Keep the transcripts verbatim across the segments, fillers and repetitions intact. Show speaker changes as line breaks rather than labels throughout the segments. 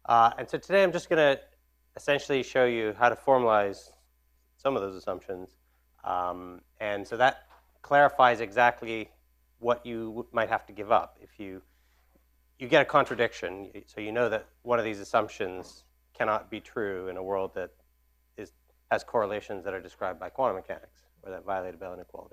Uh, and so today I'm just going to essentially show you how to formalize some of those assumptions. Um, and so that clarifies exactly what you might have to give up if you you get a contradiction. So you know that one of these assumptions cannot be true in a world that is has correlations that are described by quantum mechanics or that violate a Bell inequality.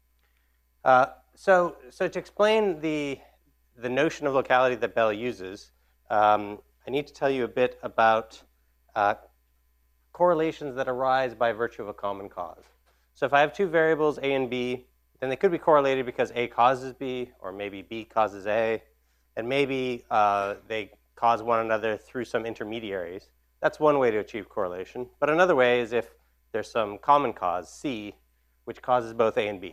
Uh, so so to explain the the notion of locality that Bell uses, um, I need to tell you a bit about uh, correlations that arise by virtue of a common cause. So if I have two variables, A and B, then they could be correlated because A causes B, or maybe B causes A, and maybe uh, they cause one another through some intermediaries. That's one way to achieve correlation. But another way is if there's some common cause, C, which causes both A and B.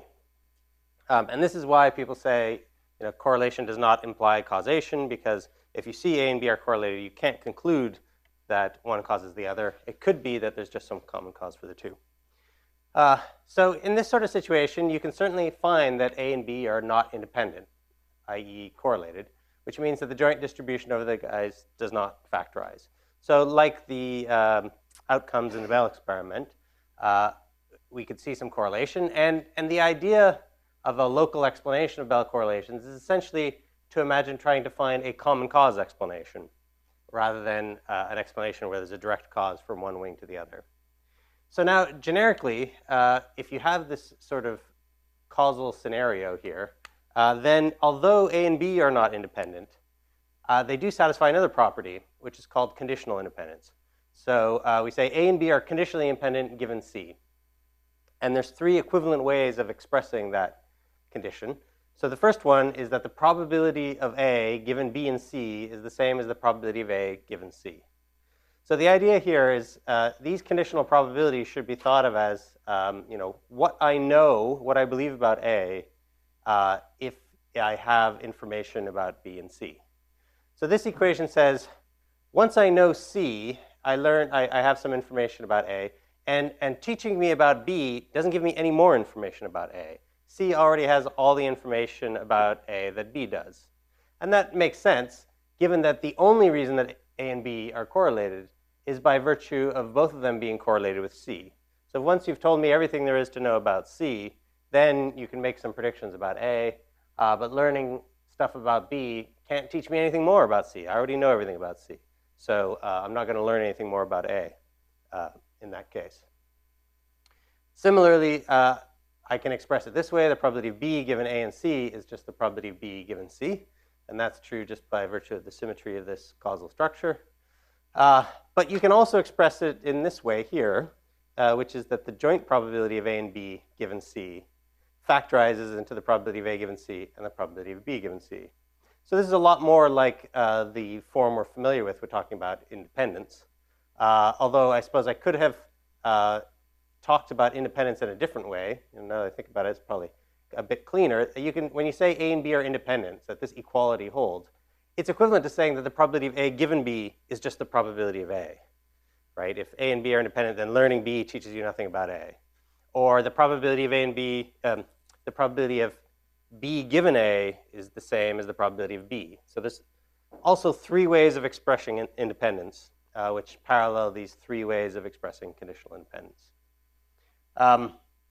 Um, and this is why people say, you know, correlation does not imply causation, because if you see A and B are correlated, you can't conclude that one causes the other. It could be that there's just some common cause for the two. Uh, so in this sort of situation, you can certainly find that A and B are not independent, that is correlated, which means that the joint distribution over the guys does not factorize. So like the um, outcomes in the Bell experiment, uh, we could see some correlation. And, and the idea of a local explanation of Bell correlations is essentially to imagine trying to find a common cause explanation rather than uh, an explanation where there's a direct cause from one wing to the other. So now, generically, uh, if you have this sort of causal scenario here, uh, then although A and B are not independent, uh, they do satisfy another property, which is called conditional independence. So uh, we say A and B are conditionally independent given C. And there's three equivalent ways of expressing that condition. So the first one is that the probability of A given B and C is the same as the probability of A given C. So the idea here is uh, these conditional probabilities should be thought of as, um, you know, what I know, what I believe about A, uh, if I have information about B and C. So this equation says, once I know C, I learn, I, I have some information about A, and, and teaching me about B doesn't give me any more information about A. C already has all the information about A that B does. And that makes sense, given that the only reason that A and B are correlated is by virtue of both of them being correlated with C. So once you've told me everything there is to know about C, then you can make some predictions about A, uh, but learning stuff about B can't teach me anything more about C. I already know everything about C. So uh, I'm not going to learn anything more about A uh, in that case. Similarly, uh, I can express it this way. The probability of B given A and C is just the probability of B given C. And that's true just by virtue of the symmetry of this causal structure. Uh, but you can also express it in this way here, uh, which is that the joint probability of A and B given C factorizes into the probability of A given C and the probability of B given C. So this is a lot more like uh, the form we're familiar with. We're talking about independence. Uh, although I suppose I could have uh, talked about independence in a different way. And now that I think about it, it's probably a bit cleaner. You can, when you say A and B are independent, that this equality holds, it's equivalent to saying that the probability of A given B is just the probability of A, right? If A and B are independent, then learning B teaches you nothing about A. Or the probability of A and B, um, the probability of B given A is the same as the probability of B. So there's also three ways of expressing independence, uh, which parallel these three ways of expressing conditional independence. Um,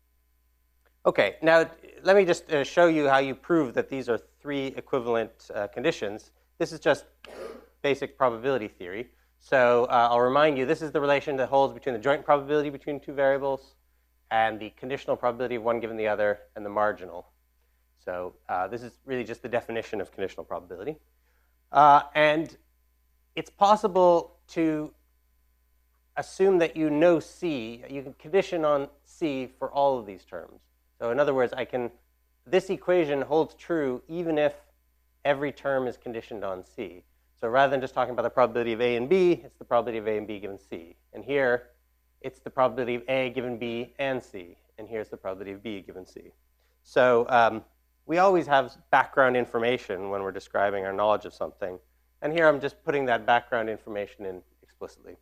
okay, now let me just uh, show you how you prove that these are three equivalent uh, conditions. This is just basic probability theory. So uh, I'll remind you, this is the relation that holds between the joint probability between two variables and the conditional probability of one given the other and the marginal. So uh, this is really just the definition of conditional probability. Uh, and it's possible to assume that you know C. You can condition on C for all of these terms. So in other words, I can, this equation holds true even if every term is conditioned on C. So rather than just talking about the probability of A and B, it's the probability of A and B given C. And here, it's the probability of A given B and C. And here's the probability of B given C. So um, we always have background information when we're describing our knowledge of something. And here I'm just putting that background information in explicitly.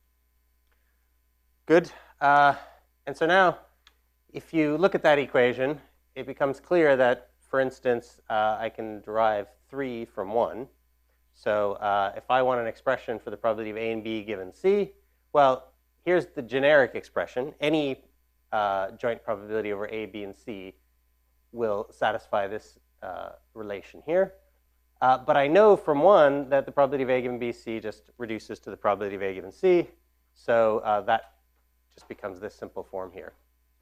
Good. Uh, and so now, if you look at that equation, it becomes clear that, for instance, uh, I can derive three from one. So uh, if I want an expression for the probability of A and B given C, well, here's the generic expression. Any uh, joint probability over A, B, and C will satisfy this uh, relation here. Uh, but I know from one that the probability of A given B, C just reduces to the probability of A given C. So uh, that just becomes this simple form here.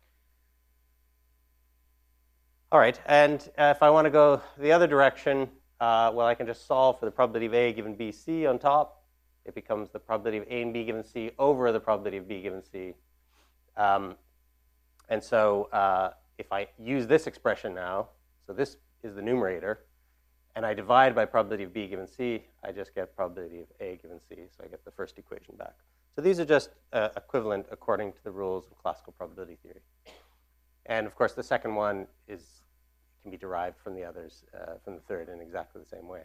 All right, and uh, if I want to go the other direction, uh, well, I can just solve for the probability of A given B, C on top. It becomes the probability of A and B given C over the probability of B given C. Um, and so uh, if I use this expression now, so this is the numerator, and I divide by probability of B given C, I just get probability of A given C, so I get the first equation back. So these are just uh, equivalent according to the rules of classical probability theory. And of course, the second one is can be derived from the others, uh, from the third, in exactly the same way.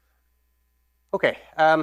Okay, um,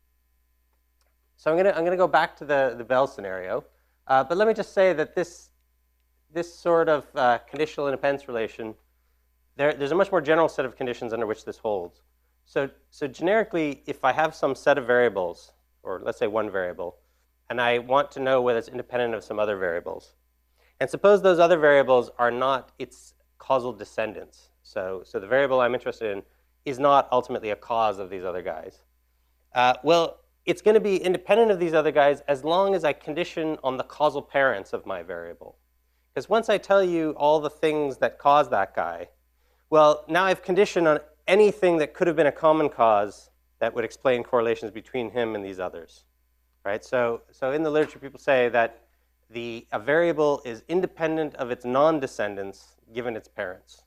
so I'm gonna I'm gonna go back to the the Bell scenario, uh, but let me just say that this this sort of uh, conditional independence relation, there there's a much more general set of conditions under which this holds. So so generically, if I have some set of variables, or let's say one variable, and I want to know whether it's independent of some other variables. And suppose those other variables are not its causal descendants. So, so the variable I'm interested in is not ultimately a cause of these other guys. Uh, well, it's going to be independent of these other guys as long as I condition on the causal parents of my variable. Because once I tell you all the things that cause that guy, well, now I've conditioned on anything that could have been a common cause that would explain correlations between him and these others. Right? So, so in the literature, people say that The, a variable is independent of its non-descendants given its parents.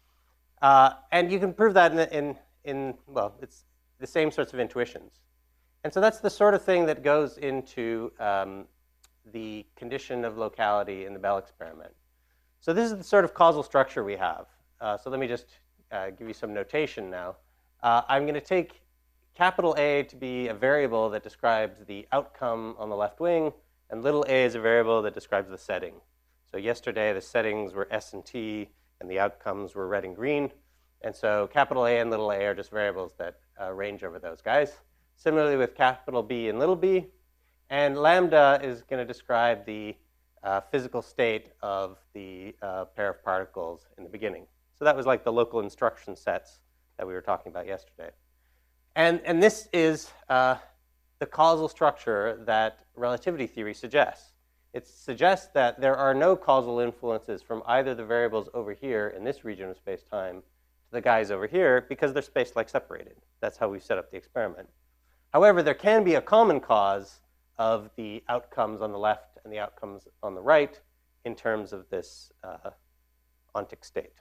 Uh, and you can prove that in, in, in, well, it's the same sorts of intuitions. And so that's the sort of thing that goes into um, the condition of locality in the Bell experiment. So this is the sort of causal structure we have. Uh, so let me just uh, give you some notation now. Uh, I'm going to take capital A to be a variable that describes the outcome on the left wing, and little a is a variable that describes the setting. So yesterday, the settings were S and T, and the outcomes were red and green. And so capital A and little a are just variables that uh, range over those guys. Similarly with capital B and little b. And lambda is going to describe the uh, physical state of the uh, pair of particles in the beginning. So that was like the local instruction sets that we were talking about yesterday. And, and this is uh, the causal structure that relativity theory suggests. It suggests that there are no causal influences from either the variables over here in this region of space-time to the guys over here because they're space-like separated. That's how we set up the experiment. However, there can be a common cause of the outcomes on the left and the outcomes on the right in terms of this uh, ontic state.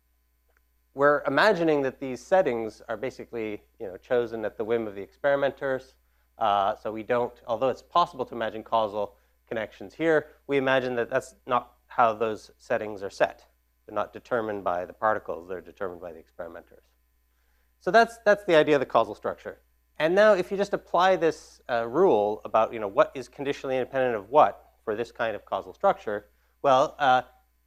We're imagining that these settings are basically, you know, chosen at the whim of the experimenters. Uh, so we don't, although it's possible to imagine causal connections here, we imagine that that's not how those settings are set. They're not determined by the particles, they're determined by the experimenters. So that's, that's the idea of the causal structure. And now if you just apply this uh, rule about, you know, what is conditionally independent of what for this kind of causal structure, well, uh,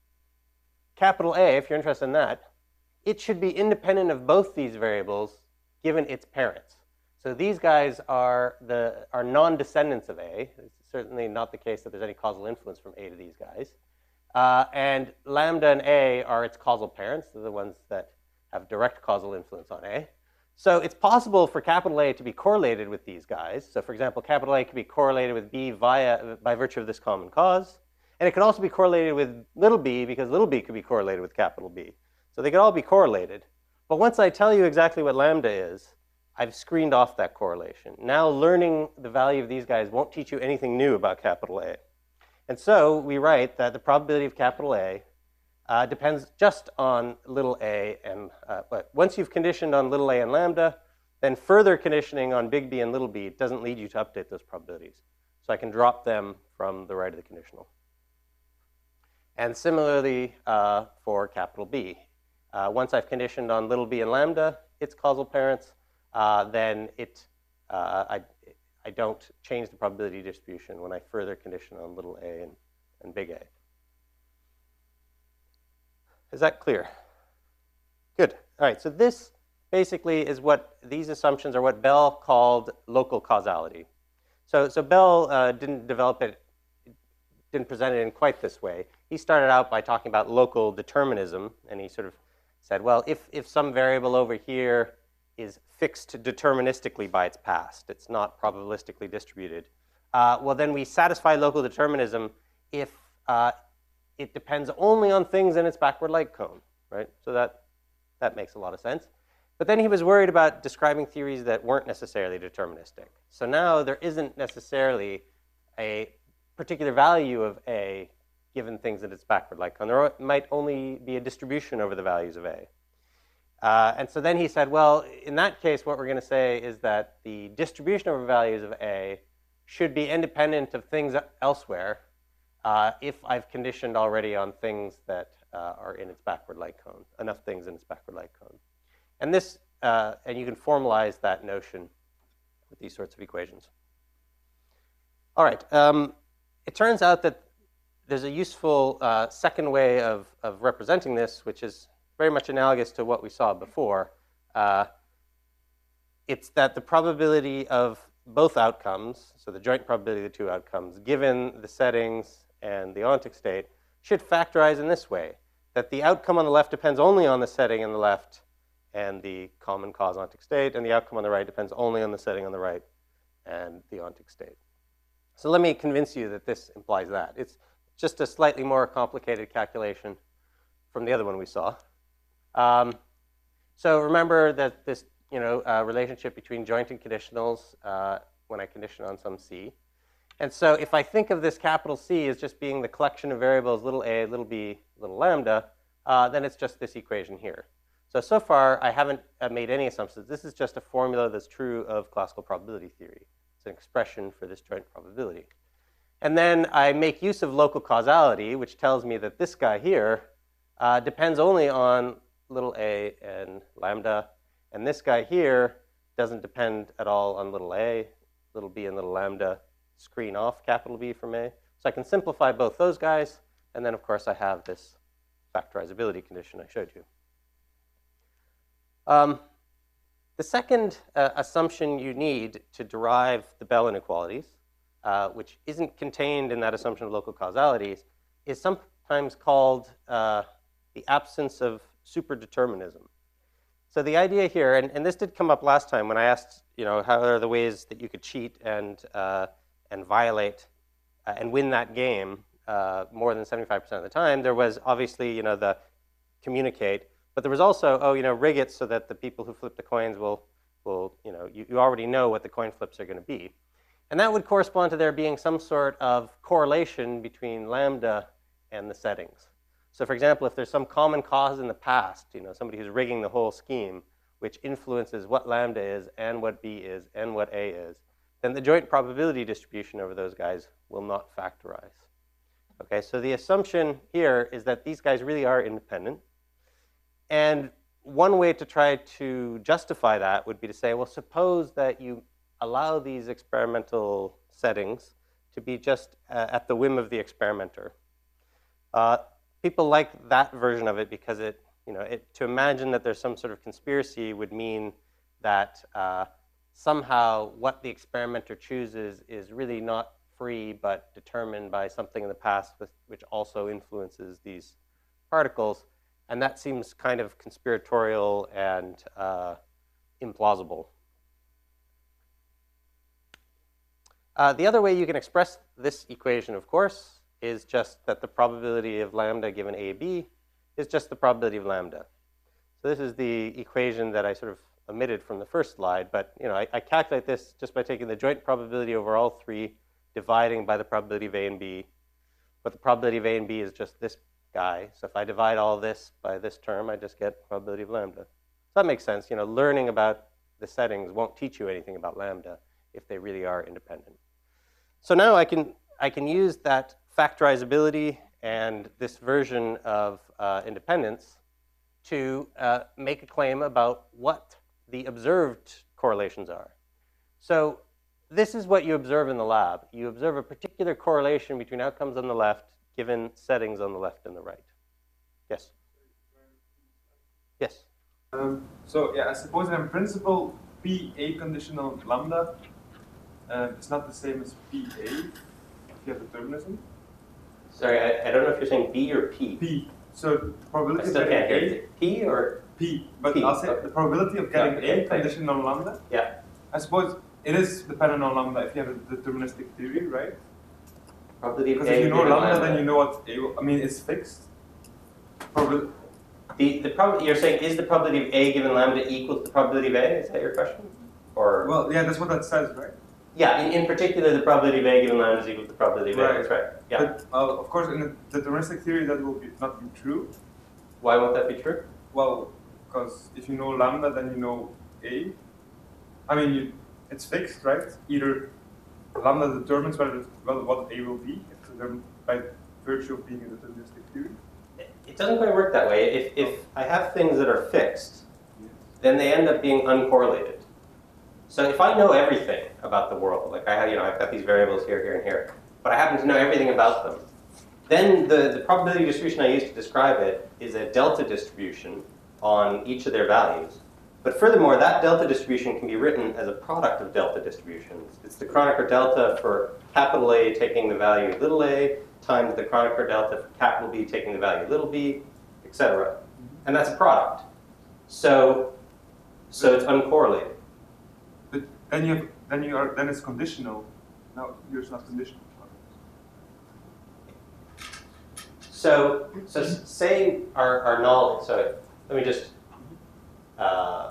capital A, if you're interested in that, it should be independent of both these variables given its parents. So these guys are, the, are non-descendants of A. It's certainly not the case that there's any causal influence from A to these guys. Uh, and lambda and A are its causal parents. They're the ones that have direct causal influence on A. So it's possible for capital A to be correlated with these guys. So for example, capital A could be correlated with B via, by virtue of this common cause. And it could also be correlated with little b because little b could be correlated with capital B. So they could all be correlated. But once I tell you exactly what lambda is, I've screened off that correlation. Now learning the value of these guys won't teach you anything new about capital A. And so we write that the probability of capital A uh, depends just on little a. And uh, but once you've conditioned on little a and lambda, then further conditioning on big B and little b doesn't lead you to update those probabilities. So I can drop them from the right of the conditional. And similarly uh, for capital B. Uh, once I've conditioned on little b and lambda, its causal parents, uh, then it, uh, I, I don't change the probability distribution when I further condition on little a and, and big A. Is that clear? Good. All right, so this basically is what these assumptions are what Bell called local causality. So, so Bell uh, didn't develop it, didn't present it in quite this way. He started out by talking about local determinism, and he sort of said, well, if, if some variable over here is fixed deterministically by its past, it's not probabilistically distributed, uh, well, then we satisfy local determinism if uh, it depends only on things in its backward light cone, right? So that, that makes a lot of sense. But then he was worried about describing theories that weren't necessarily deterministic. So now there isn't necessarily a particular value of A given things in its backward light cone. There might only be a distribution over the values of A. Uh, and so then he said, well, in that case, what we're going to say is that the distribution over values of A should be independent of things elsewhere uh, if I've conditioned already on things that uh, are in its backward light cone, enough things in its backward light cone. And this, uh, and you can formalize that notion with these sorts of equations. All right. Um, it turns out that there's a useful uh, second way of, of representing this, which is very much analogous to what we saw before. Uh, it's that the probability of both outcomes, so the joint probability of the two outcomes, given the settings and the ontic state, should factorize in this way, that the outcome on the left depends only on the setting on the left and the common cause ontic state, and the outcome on the right depends only on the setting on the right and the ontic state. So let me convince you that this implies that. It's just a slightly more complicated calculation from the other one we saw. Um, so remember that this you know, uh, relationship between joint and conditionals uh, when I condition on some C. And so if I think of this capital C as just being the collection of variables little a, little b, little lambda, uh, then it's just this equation here. So, so far, I haven't uh, made any assumptions. This is just a formula that's true of classical probability theory. It's an expression for this joint probability. And then I make use of local causality, which tells me that this guy here uh, depends only on little a and lambda. And this guy here doesn't depend at all on little a, little b, and little lambda. Screen off capital B from A. So I can simplify both those guys. And then, of course, I have this factorizability condition I showed you. Um, the second uh, assumption you need to derive the Bell inequalities, uh, which isn't contained in that assumption of local causalities, is sometimes called uh, the absence of superdeterminism. So the idea here, and, and this did come up last time when I asked, you know, how are the ways that you could cheat and, uh, and violate uh, and win that game uh, more than seventy-five percent of the time. There was obviously, you know, the communicate. But there was also, oh, you know, rig it so that the people who flip the coins will, will you know, you, you already know what the coin flips are going to be. And that would correspond to there being some sort of correlation between lambda and the settings. So for example, if there's some common cause in the past, you know, somebody who's rigging the whole scheme, which influences what lambda is and what b is and what a is, then the joint probability distribution over those guys will not factorize. Okay, so the assumption here is that these guys really are independent. And one way to try to justify that would be to say, well, suppose that you allow these experimental settings to be just uh, at the whim of the experimenter. Uh, people like that version of it because it, you know, it, to imagine that there's some sort of conspiracy would mean that uh, somehow what the experimenter chooses is really not free but determined by something in the past with, which also influences these particles. And that seems kind of conspiratorial and uh, implausible. Uh, the other way you can express this equation, of course, is just that the probability of lambda given A B is just the probability of lambda. So this is the equation that I sort of omitted from the first slide. But you know, I, I calculate this just by taking the joint probability over all three, dividing by the probability of A and B. But the probability of A and B is just this guy. So if I divide all this by this term, I just get probability of lambda. So that makes sense. You know, learning about the settings won't teach you anything about lambda if they really are independent. So now I can, I can use that factorizability and this version of uh, independence to uh, make a claim about what the observed correlations are. So this is what you observe in the lab. You observe a particular correlation between outcomes on the left given settings on the left and the right. Yes? Yes?
Um, so yeah, I suppose in principle, P A conditional lambda uh, is not the same as P A if you have determinism.
Sorry, I, I don't know if you're saying B or P.
P. So the
I
probability
still
of
can't
getting
hear
A.
it. P or?
P. But
P,
I'll say
okay.
the probability of getting
No, okay,
A conditional on lambda.
Yeah.
I suppose it is dependent on lambda if you have a deterministic theory, right?
Probability of
Because
A
if you know
given
lambda, then you know what A will, I mean, it's fixed. Probabil
The, the prob you're saying, is the probability of A given lambda equal to the probability of A? Is that your question? Or
well, yeah, that's what that says, right?
yeah, in, in particular, the probability of A given lambda is equal to the probability of A.
Right.
That's right. Yeah.
But uh, of course, in the deterministic theory, that will be not be true.
Why won't that be true?
Well, because if you know lambda, then you know A. I mean, you, it's fixed, right? Either lambda determines whether well, what A will be, it's determined by virtue of being a deterministic theory.
It doesn't quite work that way. If, if I have things that are fixed, then they end up being uncorrelated. So if I know everything about the world, like I have, you know, I've got these variables here, here, and here, but I happen to know everything about them, then the, the probability distribution I use to describe it is a delta distribution on each of their values. But furthermore, that delta distribution can be written as a product of delta distributions. It's the Kronecker delta for capital A taking the value little a times the Kronecker delta for capital B taking the value little b, et cetera. And that's a product. So, so it's uncorrelated.
But then you have, then you are then it's conditional. No, here's not conditional.
So, so say our, our knowledge, so let me just uh,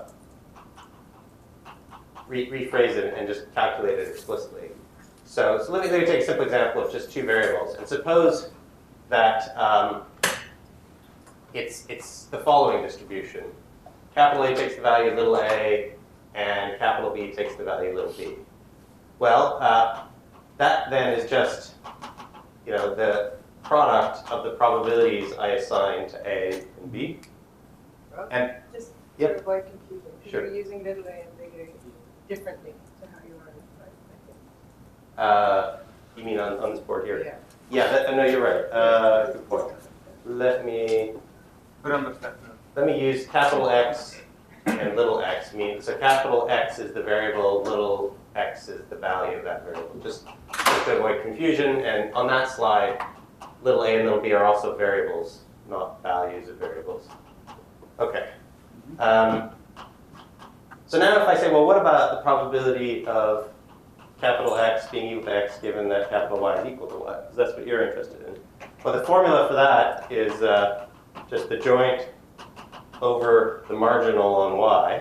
re rephrase it and just calculate it explicitly. So, so let, me, let me take a simple example of just two variables. And suppose that um, it's, it's the following distribution. Capital A takes the value little a, and capital B takes the value little b. Well, uh, that then is just, you know, the product of the probabilities I assign to A and B. And
just
yep.
to avoid confusion, because
Sure.
you're using little a and big A differently to how you are in the slide,
Uh, you mean on, on this board
I
here?
think.
Yeah, that, no, you're right. Uh, good point. Let me
But understand.
let me use capital X and little x. Mean so capital X is the variable, little x is the value of that variable. Just, just to avoid confusion. And on that slide, little a and little b are also variables, not values of variables. Okay. Um, so now if I say, well, what about the probability of capital X being equal to X given that capital Y is equal to Y? Because that's what you're interested in. Well, the formula for that is uh, just the joint over the marginal on Y.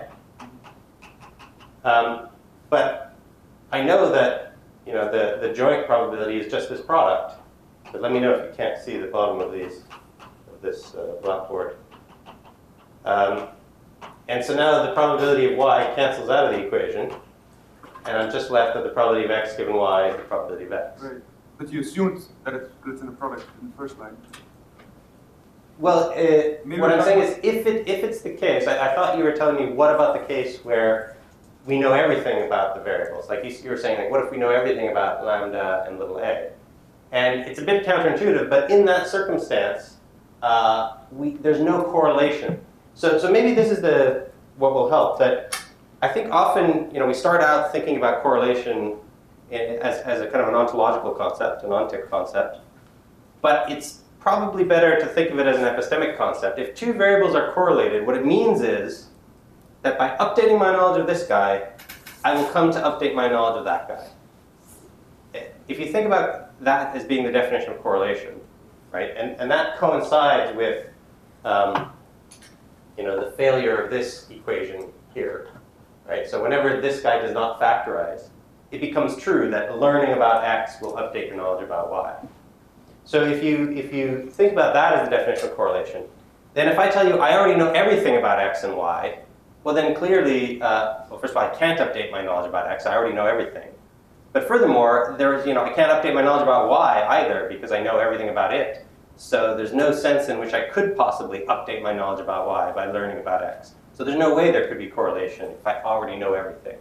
Um, but I know that, you know, the, the joint probability is just this product. But let me know if you can't see the bottom of these of this uh, blackboard. Um, and so now the probability of Y cancels out of the equation, and I'm just left with the probability of X given Y is the probability of X.
Right. But you assumed that it's split in a product in the first line.
Well, uh,
Maybe
what I'm
that
saying
was-
is, if it if it's the case, I, I thought you were telling me, what about the case where we know everything about the variables? Like you, you were saying, like, what if we know everything about lambda and little a? And it's a bit counterintuitive, but in that circumstance, uh, we, there's no correlation. So, so maybe this is the what will help. That I think often, you know, we start out thinking about correlation in, as as a kind of an ontological concept, an ontic concept, but it's probably better to think of it as an epistemic concept. If two variables are correlated, what it means is that by updating my knowledge of this guy, I will come to update my knowledge of that guy. If you think about that as being the definition of correlation, right, and, and that coincides with um, you know, the failure of this equation here, right? So whenever this guy does not factorize, it becomes true that learning about X will update your knowledge about Y. So if you, if you think about that as the definition of correlation, then if I tell you I already know everything about X and Y, well then clearly, uh, well first of all, I can't update my knowledge about X, I already know everything. But furthermore, there's, you know, I can't update my knowledge about Y either because I know everything about it. So there's no sense in which I could possibly update my knowledge about Y by learning about X. So there's no way there could be correlation if I already know everything.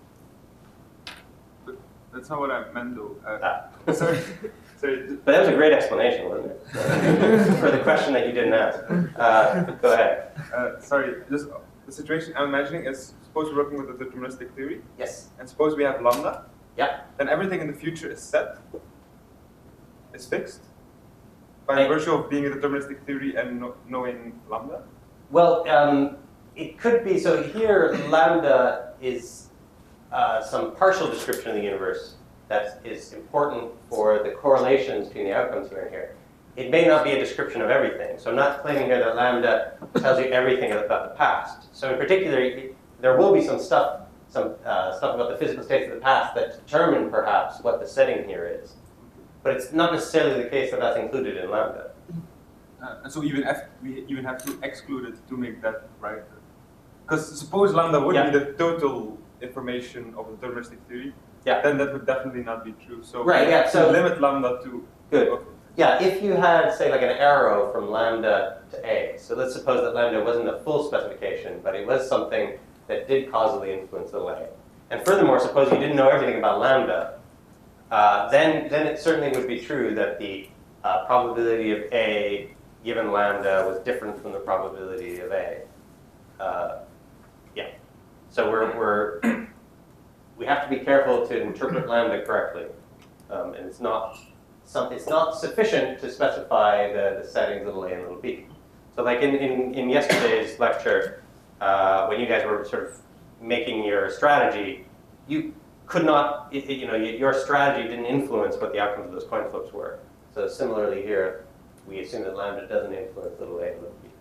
But that's not what I meant, though. Uh,
Ah.
sorry. sorry.
But that was a great explanation, wasn't it? For the question that you didn't ask. Uh, go ahead.
Uh, sorry. Just the situation I'm imagining is, suppose we're working with a deterministic theory,
Yes.
and suppose we have lambda,
Yeah.
then everything in the future is set, is fixed, by
Right.
virtue of being a deterministic theory and no, knowing lambda.
Well, um, it could be, so here lambda is uh, some partial description of the universe that is important for the correlations between the outcomes here and here. It may not be a description of everything. So I'm not claiming here that lambda tells you everything about the past. So in particular, it, there will be some stuff, some uh, stuff about the physical states of the past that determine perhaps what the setting here is. But it's not necessarily the case that that's included in lambda.
Uh, and so even if we even have to exclude it to make that right. Because suppose lambda would
Yeah.
be the total information of the deterministic theory,
Yeah.
then that would definitely not be true. So
Right,
we
yeah,
have
so-
to limit lambda to
Good.
okay.
Yeah, if you had, say, like an arrow from lambda to A, so let's suppose that lambda wasn't a full specification, but it was something that did causally influence the A. And furthermore, suppose you didn't know everything about lambda, uh, then, then it certainly would be true that the uh, probability of A given lambda was different from the probability of A. Uh, yeah. So we're, we're, we have to be careful to interpret lambda correctly. Um, and it's not Some, it's not sufficient to specify the, the settings little a and little b. So like in, in, in yesterday's lecture, uh, when you guys were sort of making your strategy, you could not, it, it, you know, your strategy didn't influence what the outcomes of those coin flips were. So similarly here, we assume that lambda doesn't influence little a and little b.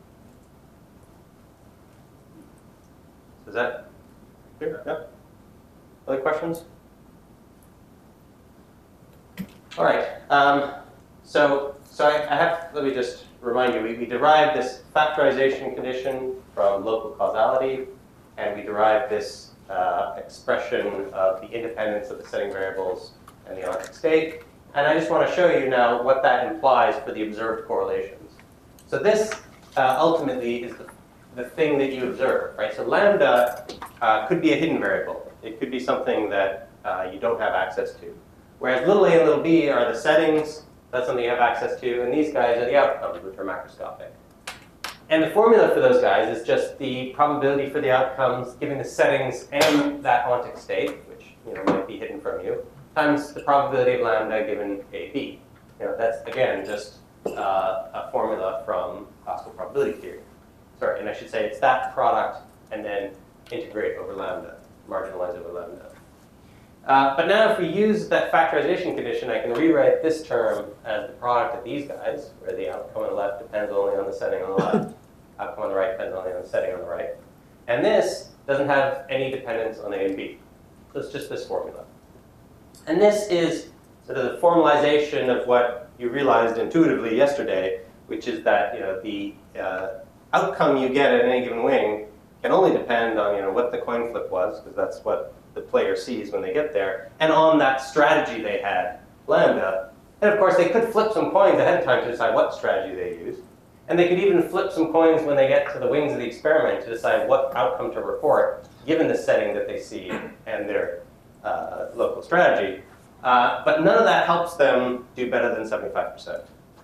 So is that clear? Yeah? Other questions? All right. Um, so, so I, I have. Let me just remind you. We, we derived this factorization condition from local causality, and we derived this uh, expression of the independence of the setting variables and the ontic state. And I just want to show you now what that implies for the observed correlations. So this uh, ultimately is the, the thing that you observe, right? So lambda uh, could be a hidden variable. It could be something that uh, you don't have access to. Whereas little a and little b are the settings, that's something you have access to, and these guys are the outcomes, which are macroscopic. And the formula for those guys is just the probability for the outcomes given the settings and that ontic state, which you know might be hidden from you, times the probability of lambda given a b. You know, that's again just uh, a formula from classical probability theory. Sorry, and I should say it's that product and then integrate over lambda, marginalize over lambda. Uh, but now if we use that factorization condition, I can rewrite this term as the product of these guys, where the outcome on the left depends only on the setting on the left, outcome on the right depends only on the setting on the right. And this doesn't have any dependence on A and B. So it's just this formula. And this is sort of the formalization of what you realized intuitively yesterday, which is that you know the uh, outcome you get at any given wing can only depend on you know what the coin flip was, because that's what the player sees when they get there, and on that strategy they had, lambda. And of course, they could flip some coins ahead of time to decide what strategy they use. And they could even flip some coins when they get to the wings of the experiment to decide what outcome to report, given the setting that they see and their uh, local strategy. Uh, but none of that helps them do better than seventy-five percent.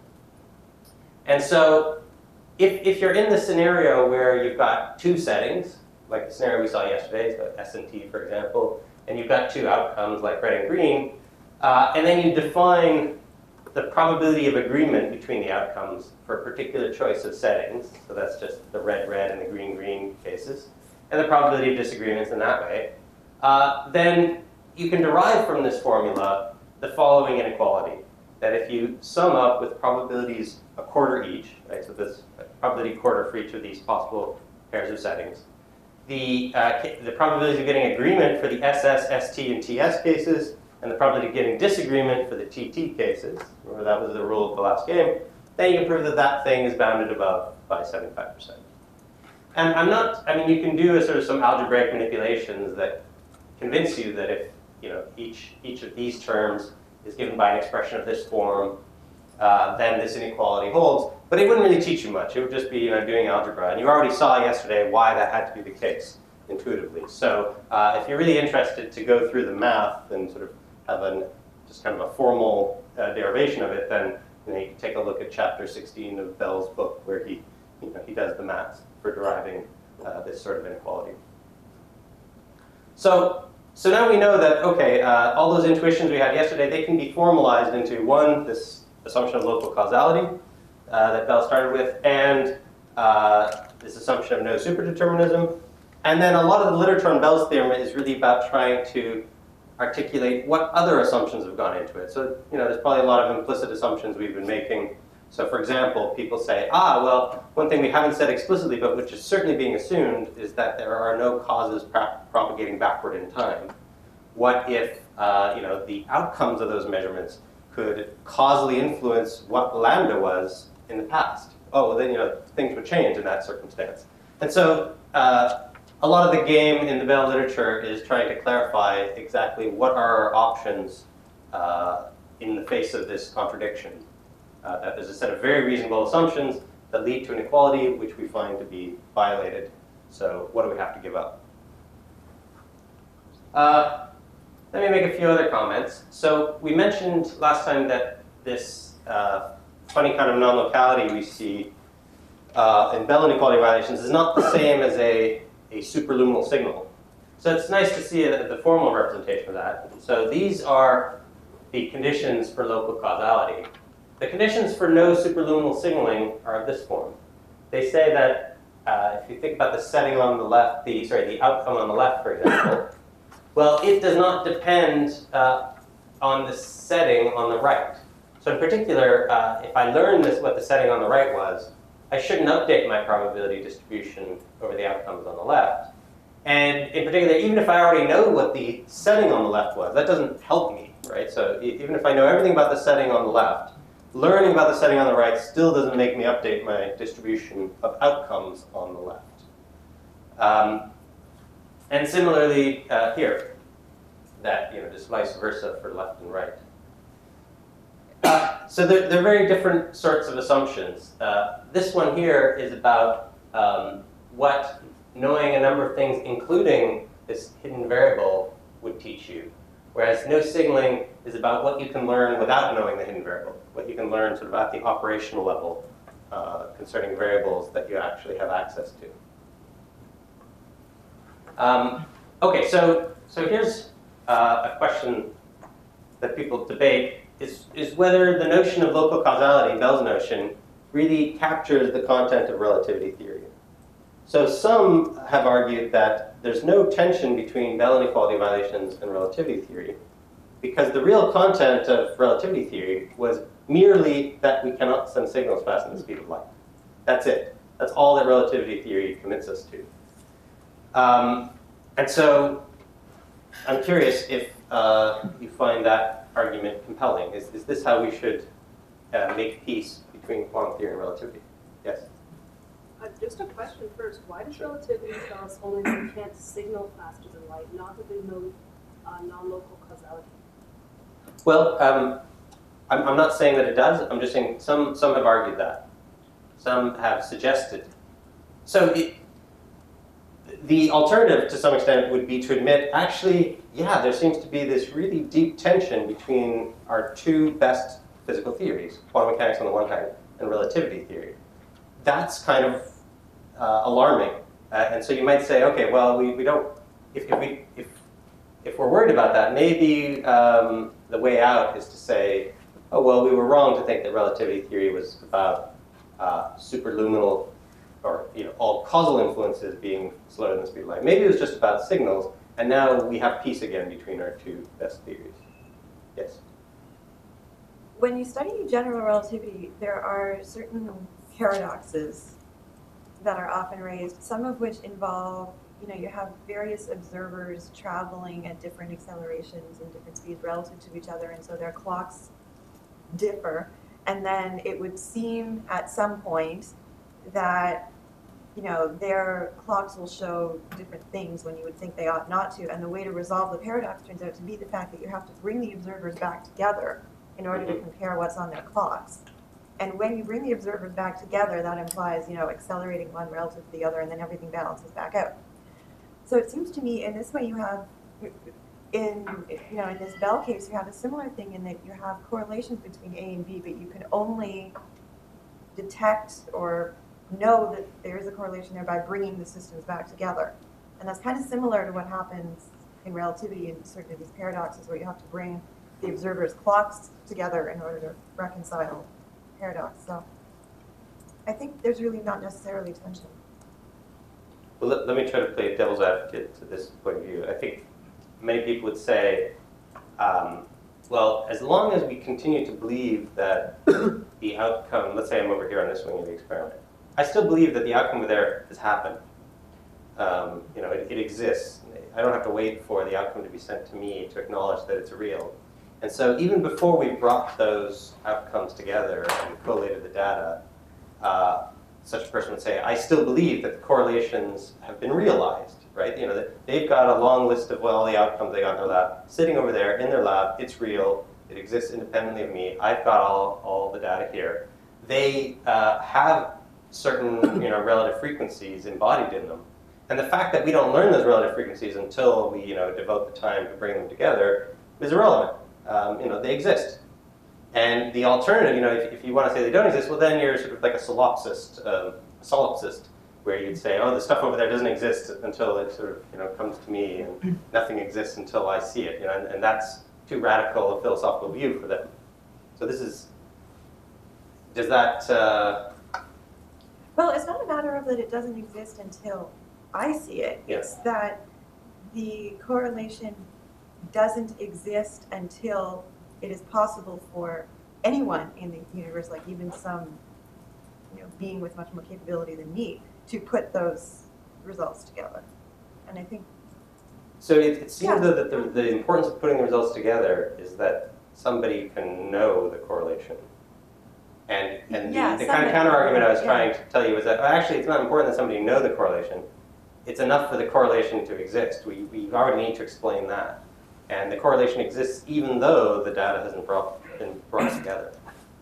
And so if, if you're in the scenario where you've got two settings, like the scenario we saw yesterday, so S and T, for example, and you've got two outcomes like red and green, uh, and then you define the probability of agreement between the outcomes for a particular choice of settings, so that's just the red-red and the green-green cases, and the probability of disagreements in that way, uh, then you can derive from this formula the following inequality, that if you sum up with probabilities a quarter each, right, so this probability quarter for each of these possible pairs of settings, the, uh, the probability of getting agreement for the S S, S T, and T S cases, and the probability of getting disagreement for the T T cases, remember that was the rule of the last game, then you can prove that that thing is bounded above by seventy-five percent. And I'm not, I mean, you can do a sort of some algebraic manipulations that convince you that if, you know, each, each of these terms is given by an expression of this form, uh, then this inequality holds. But it wouldn't really teach you much. It would just be, you know, doing algebra. And you already saw yesterday why that had to be the case intuitively. So uh, if you're really interested to go through the math and sort of have an, just kind of a formal uh, derivation of it, then you know, you can take a look at chapter sixteen of Bell's book where he, you know, he does the maths for deriving uh, this sort of inequality. So, so now we know that, okay, uh, all those intuitions we had yesterday, they can be formalized into one, this assumption of local causality uh, that Bell started with, and uh, this assumption of no superdeterminism. And then a lot of the literature on Bell's theorem is really about trying to articulate what other assumptions have gone into it. So, you know, there's probably a lot of implicit assumptions we've been making. So, for example, people say, ah, well, one thing we haven't said explicitly, but which is certainly being assumed, is that there are no causes pro- propagating backward in time. What if, uh, you know, the outcomes of those measurements could causally influence what lambda was in the past? Oh, well, then, you know, things would change in that circumstance. And so, uh, a lot of the game in the Bell literature is trying to clarify exactly what are our options uh, in the face of this contradiction. Uh, that there's a set of very reasonable assumptions that lead to inequality, which we find to be violated. So what do we have to give up? Uh, let me make a few other comments. So we mentioned last time that this uh, funny kind of non-locality we see uh, in Bell inequality violations is not the same as a a superluminal signal. So it's nice to see a, the formal representation of that. So these are the conditions for local causality. The conditions for no superluminal signaling are of this form. They say that uh, if you think about the setting on the left, the sorry, the outcome on the left, for example, well, it does not depend uh, on the setting on the right. So in particular, uh, if I learn this, what the setting on the right was, I shouldn't update my probability distribution over the outcomes on the left. And in particular, even if I already know what the setting on the left was, that doesn't help me, right? So even if I know everything about the setting on the left, learning about the setting on the right still doesn't make me update my distribution of outcomes on the left. Um, and similarly uh, here, that, you know, just vice versa for left and right. Uh, so they're, they're very different sorts of assumptions. Uh, this one here is about um, what knowing a number of things, including this hidden variable, would teach you. Whereas no signaling is about what you can learn without knowing the hidden variable, what you can learn sort of at the operational level uh, concerning variables that you actually have access to. Um, okay, so, so here's uh, a question that people debate. Is, is whether the notion of local causality, Bell's notion, really captures the content of relativity theory. So some have argued that there's no tension between Bell inequality violations and relativity theory, because the real content of relativity theory was merely that we cannot send signals faster than the speed of light. That's it. That's all that relativity theory commits us to. Um, and so I'm curious if uh, you find that argument compelling. Is, is this how we should uh, make peace between quantum theory and relativity? Yes?
Uh, just a question first. Why does relativity tell us only that we can't signal faster than light, not that there's no uh, non-local causality?
Well, um, I'm, I'm not saying that it does. I'm just saying some, some have argued that. Some have suggested. So it, the alternative, to some extent, would be to admit, actually, yeah, there seems to be this really deep tension between our two best physical theories, quantum mechanics on the one hand, and relativity theory. That's kind of uh, alarming. Uh, and so you might say, okay, well, we, we don't, if, if, we, if, if we're worried about that, maybe um, the way out is to say, oh, well, we were wrong to think that relativity theory was about uh, superluminal, or you know, all causal influences being slower than the speed of light. Maybe it was just about signals, and now we have peace again between our two best theories. Yes?
When you study general relativity, there are certain paradoxes that are often raised, some of which involve, you know, you have various observers traveling at different accelerations and different speeds relative to each other, and so their clocks differ. And then it would seem at some point that, you know, their clocks will show different things when you would think they ought not to. And the way to resolve the paradox turns out to be the fact that you have to bring the observers back together in order to compare what's on their clocks. And when you bring the observers back together, that implies, you know, accelerating one relative to the other, and then everything balances back out. So it seems to me in this way you have, in, you know, in this Bell case, you have a similar thing in that you have correlations between A and B, but you can only detect or know that there is a correlation there by bringing the systems back together. And that's kind of similar to what happens in relativity in certain of these paradoxes where you have to bring the observer's clocks together in order to reconcile paradox. So I think there's really not necessarily tension.
Well, let, let me try to play devil's advocate to this point of view. I think many people would say, um, well, as long as we continue to believe that the outcome, let's say I'm over here on this wing of the experiment, I still believe that the outcome over there has happened. Um, you know, it, it exists. I don't have to wait for the outcome to be sent to me to acknowledge that it's real. And so even before we brought those outcomes together and collated the data, uh, such a person would say, I still believe that the correlations have been realized, right? You know, that they've got a long list of well, all the outcomes they got in their lab, sitting over there in their lab, it's real, it exists independently of me, I've got all, all the data here. They uh, have certain you know, relative frequencies embodied in them. And the fact that we don't learn those relative frequencies until we you know, devote the time to bring them together is irrelevant. Um, you know, they exist. And the alternative, you know, if, if you want to say they don't exist, well then you're sort of like a solipsist, um, a solipsist, where you'd say, oh, the stuff over there doesn't exist until it sort of, you know, comes to me, and nothing exists until I see it, you know, and, and that's too radical a philosophical view for them. So this is, does that... Uh,
Well, it's not a matter of that it doesn't exist until I see it.
Yeah.
It's that the correlation doesn't exist until it is possible for anyone in the universe, like even some you know, being with much more capability than me, to put those results together. And I think...
So it, it seems
Yeah.
though that the, the importance of putting the results together is that somebody can know the correlation. And, and
Yeah,
the, the kind of
somebody-
counter-argument I was
yeah.
trying to tell you was that, well, actually, it's not important that somebody know the correlation. It's enough for the correlation to exist. We, we already need to explain that. And the correlation exists even though the data hasn't brought, been brought together.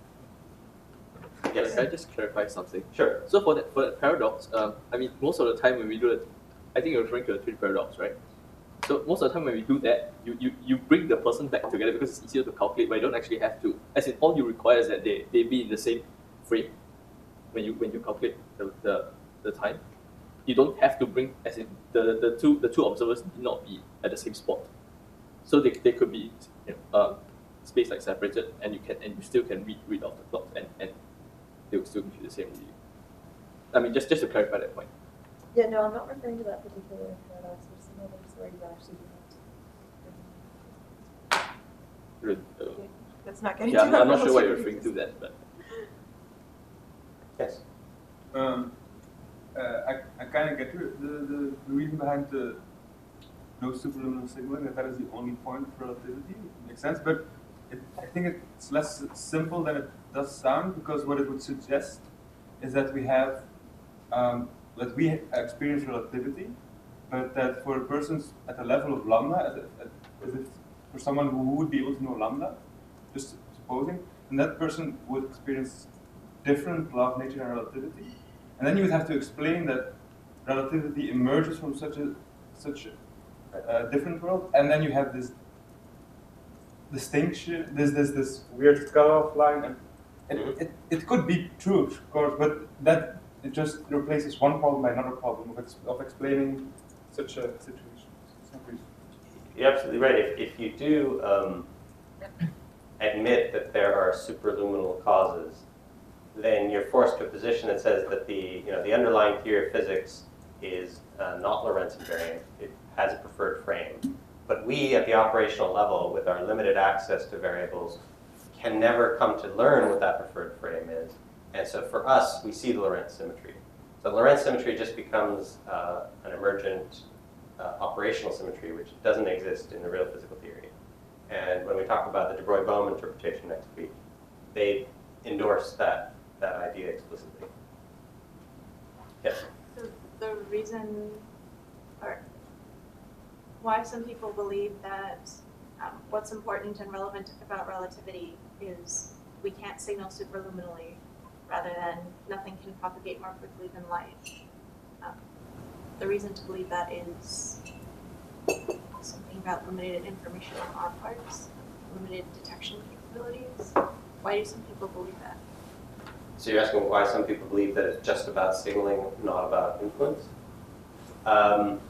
Yes?
Can I just clarify something?
Sure.
So for that, for that paradox, um, I mean, most of the time when we do it, I think you're referring to the twin paradox, right? So most of the time when we do that, you, you, you bring the person back together because it's easier to calculate, but you don't actually have to. As in, all you require is that they, they be in the same frame when you when you calculate the, the, the time. You don't have to bring, as in, the, the two the two observers need not be at the same spot. So they, they could be you know, uh, space like separated, and you can and you still can read read off the clocks, and, and they will still give you the same reading. I mean, just just to clarify that point.
Yeah, no, I'm not referring to that particular paradox. There's some others where you actually do have to.
Uh,
That's not getting
yeah,
to
I'm,
that
I'm not sure why you're
relativity.
referring to that, but
Yes.
Um, uh, I, I kind of get the, the, the reason behind the no superluminal signaling, that that is the only point of relativity. It makes sense, but it, I think it's less simple than it does sound, because what it would suggest is that we have, um, that we experience relativity, but that for persons at the level of lambda, as if, as if for someone who would be able to know lambda, just supposing, and that person would experience different law of nature and relativity. And then you would have to explain that relativity emerges from such a such a uh, different world, and then you have this distinction, this this this weird cutoff line, and it, it, it could be true, of course, but that it just replaces one problem by another problem of, ex of explaining such a situation. It's not really-
You're absolutely right. If, if you do um, admit that there are superluminal causes, then you're forced to a position that says that the, you know, the underlying theory of physics is uh, not Lorentz invariant. It has a preferred frame. But we, at the operational level, with our limited access to variables, can never come to learn what that preferred frame is. And so for us, we see the Lorentz symmetry. So Lorentz symmetry just becomes uh, an emergent uh, operational symmetry, which doesn't exist in the real physical theory. And when we talk about the de Broglie-Bohm interpretation next week, they endorse that, that idea explicitly. Yes?
So the reason, or why some people believe that um, what's important and relevant about relativity is we can't signal superluminally, rather than nothing can propagate more quickly than light. Um, the reason to believe that is something about limited information on our parts, limited detection capabilities. Why do some people believe that?
So you're asking why some people believe that it's just about signaling, not about influence? Um,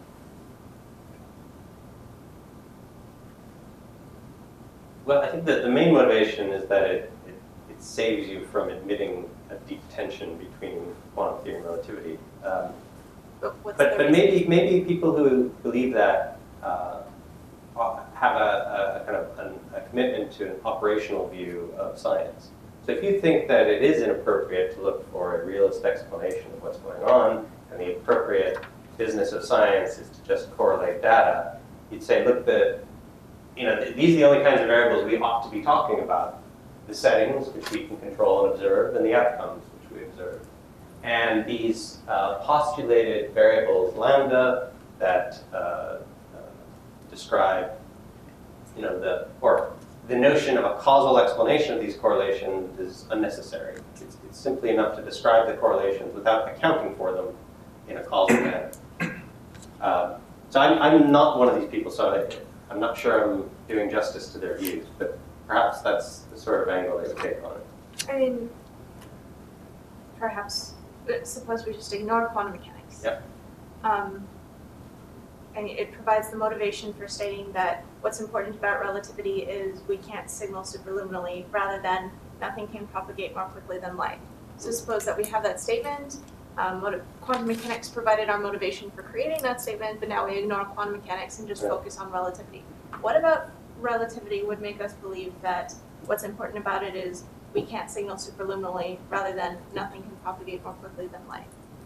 well, I think that the main motivation is that it, it, it saves you from admitting a deep tension between quantum theory and relativity. Um,
But what's
But,
the
but
reason?
maybe, maybe people who believe that uh, have a, a kind of an, a commitment to an operational view of science. So if you think that it is inappropriate to look for a realist explanation of what's going on, and the appropriate business of science is to just correlate data, you'd say, look, the, you know, these are the only kinds of variables we ought to be talking about. The settings, which we can control and observe, and the outcomes, which we observe. And these uh, postulated variables, lambda, that uh, uh, describe, you know, the, or the notion of a causal explanation of these correlations is unnecessary. It's, it's simply enough to describe the correlations without accounting for them in a causal manner. Um, so I'm, I'm not one of these people, so I, I'm not sure I'm doing justice to their views, but perhaps that's the sort of angle they would take on it.
I mean, perhaps, uh, suppose we just ignore quantum mechanics.
Yep.
Um, and it provides the motivation for stating that what's important about relativity is we can't signal superluminally, rather than nothing can propagate more quickly than light. So suppose that we have that statement, um, motiv- quantum mechanics provided our motivation for creating that statement, but now we ignore quantum mechanics and just
Yeah.
focus on relativity. What about relativity would make us believe that what's important about it is we can't signal superluminally, rather than nothing can propagate more quickly than light?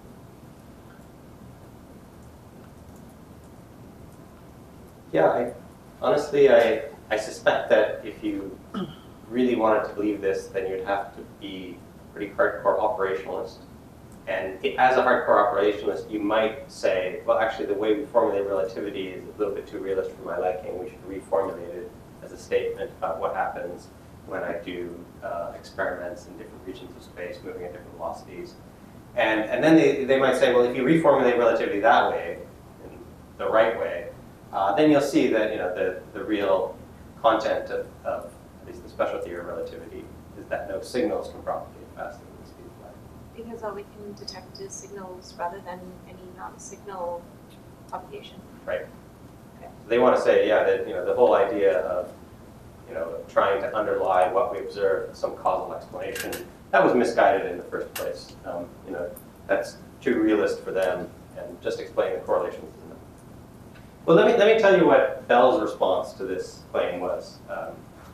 Yeah, I, honestly, I, I suspect that if you really wanted to believe this, then you'd have to be a pretty hardcore operationalist. And it, as a hardcore operationalist, you might say, well, actually, the way we formulate relativity is a little bit too realist for my liking. We should reformulate it as a statement about what happens when I do uh, experiments in different regions of space, moving at different velocities. And, and then they, they might say, well, if you reformulate relativity that way, in the right way, uh, then you'll see that, you know, the, the real content of, of at least the special theory of relativity is that no signals can propagate faster than the speed of light.
Because all we can detect is signals rather than any non-signal propagation.
Right. So they want to say, yeah, that, you know, the whole idea of, you know, trying to underlie what we observe with some causal explanation, that was misguided in the first place. Um, you know, that's too realist for them, and just explaining the correlations isn't enough. Well, let me, let me tell you what Bell's response to this claim was. Um,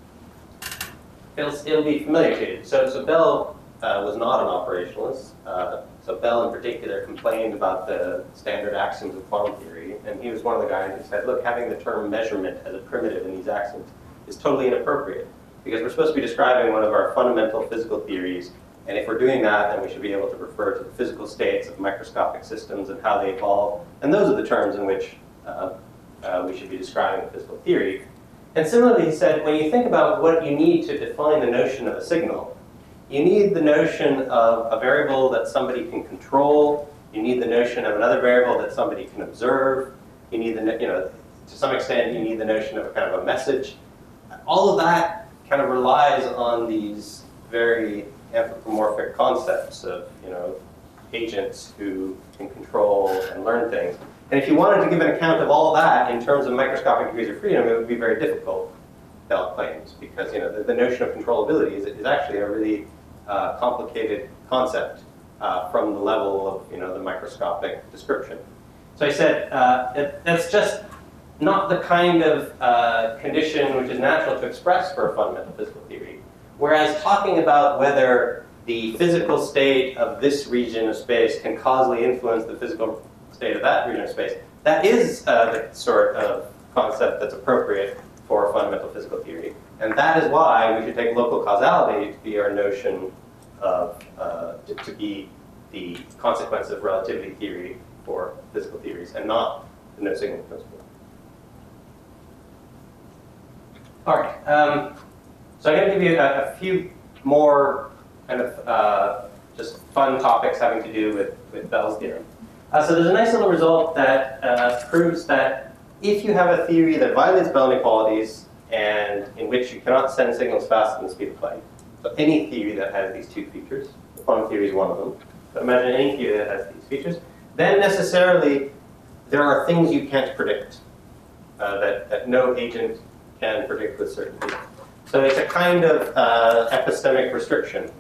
it'll, it'll be familiar to you. So, so Bell uh, was not an operationalist. Uh, so Bell in particular complained about the standard axioms of quantum theory, and he was one of the guys who said, look, having the term measurement as a primitive in these axioms is totally inappropriate, because we're supposed to be describing one of our fundamental physical theories, and if we're doing that, then we should be able to refer to the physical states of microscopic systems and how they evolve, and those are the terms in which uh, uh, we should be describing the physical theory. And similarly, he said, when you think about what you need to define the notion of a signal, you need the notion of a variable that somebody can control, you need the notion of another variable that somebody can observe, you need the, you know, to some extent, you need the notion of a kind of a message. All of that kind of relies on these very anthropomorphic concepts of, you know, agents who can control and learn things. And if you wanted to give an account of all that in terms of microscopic degrees of freedom, it would be very difficult, Bell claims, because, you know, the, the notion of controllability is, is actually a really uh, complicated concept uh, from the level of, you know, the microscopic description. So I said, uh, it, that's just not the kind of uh, condition which is natural to express for a fundamental physical theory. Whereas talking about whether the physical state of this region of space can causally influence the physical state of that region of space, that is uh, the sort of concept that's appropriate for fundamental physical theory. And that is why we should take local causality to be our notion of, uh, to, to be the consequence of relativity theory for physical theories, and not the no signal principle. All right, um, so I'm going to give you a, a few more kind of uh, just fun topics having to do with, with Bell's theorem. Uh, so there's a nice little result that uh, proves that if you have a theory that violates Bell inequalities and in which you cannot send signals faster than the speed of light, so any theory that has these two features, quantum theory is one of them. So imagine any theory that has these features. Then necessarily, there are things you can't predict, uh, that, that no agent can predict with certainty. So it's a kind of uh, epistemic restriction.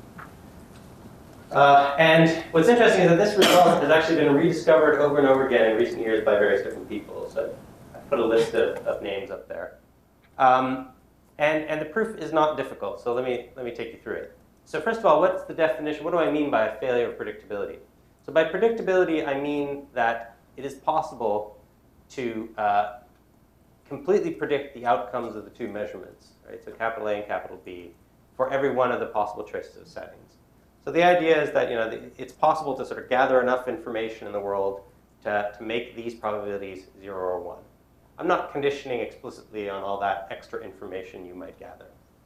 Uh, and what's interesting is that this result has actually been rediscovered over and over again in recent years by various different people. So I put a list of, of names up there. Um, and, and the proof is not difficult, so let me, let me take you through it. So first of all, what's the definition? What do I mean by a failure of predictability? So by predictability, I mean that it is possible to uh, completely predict the outcomes of the two measurements, right? So capital A and capital B, for every one of the possible choices of settings. So the idea is that, you know, it's possible to sort of gather enough information in the world to, to make these probabilities zero or one. I'm not conditioning explicitly on all that extra information you might gather.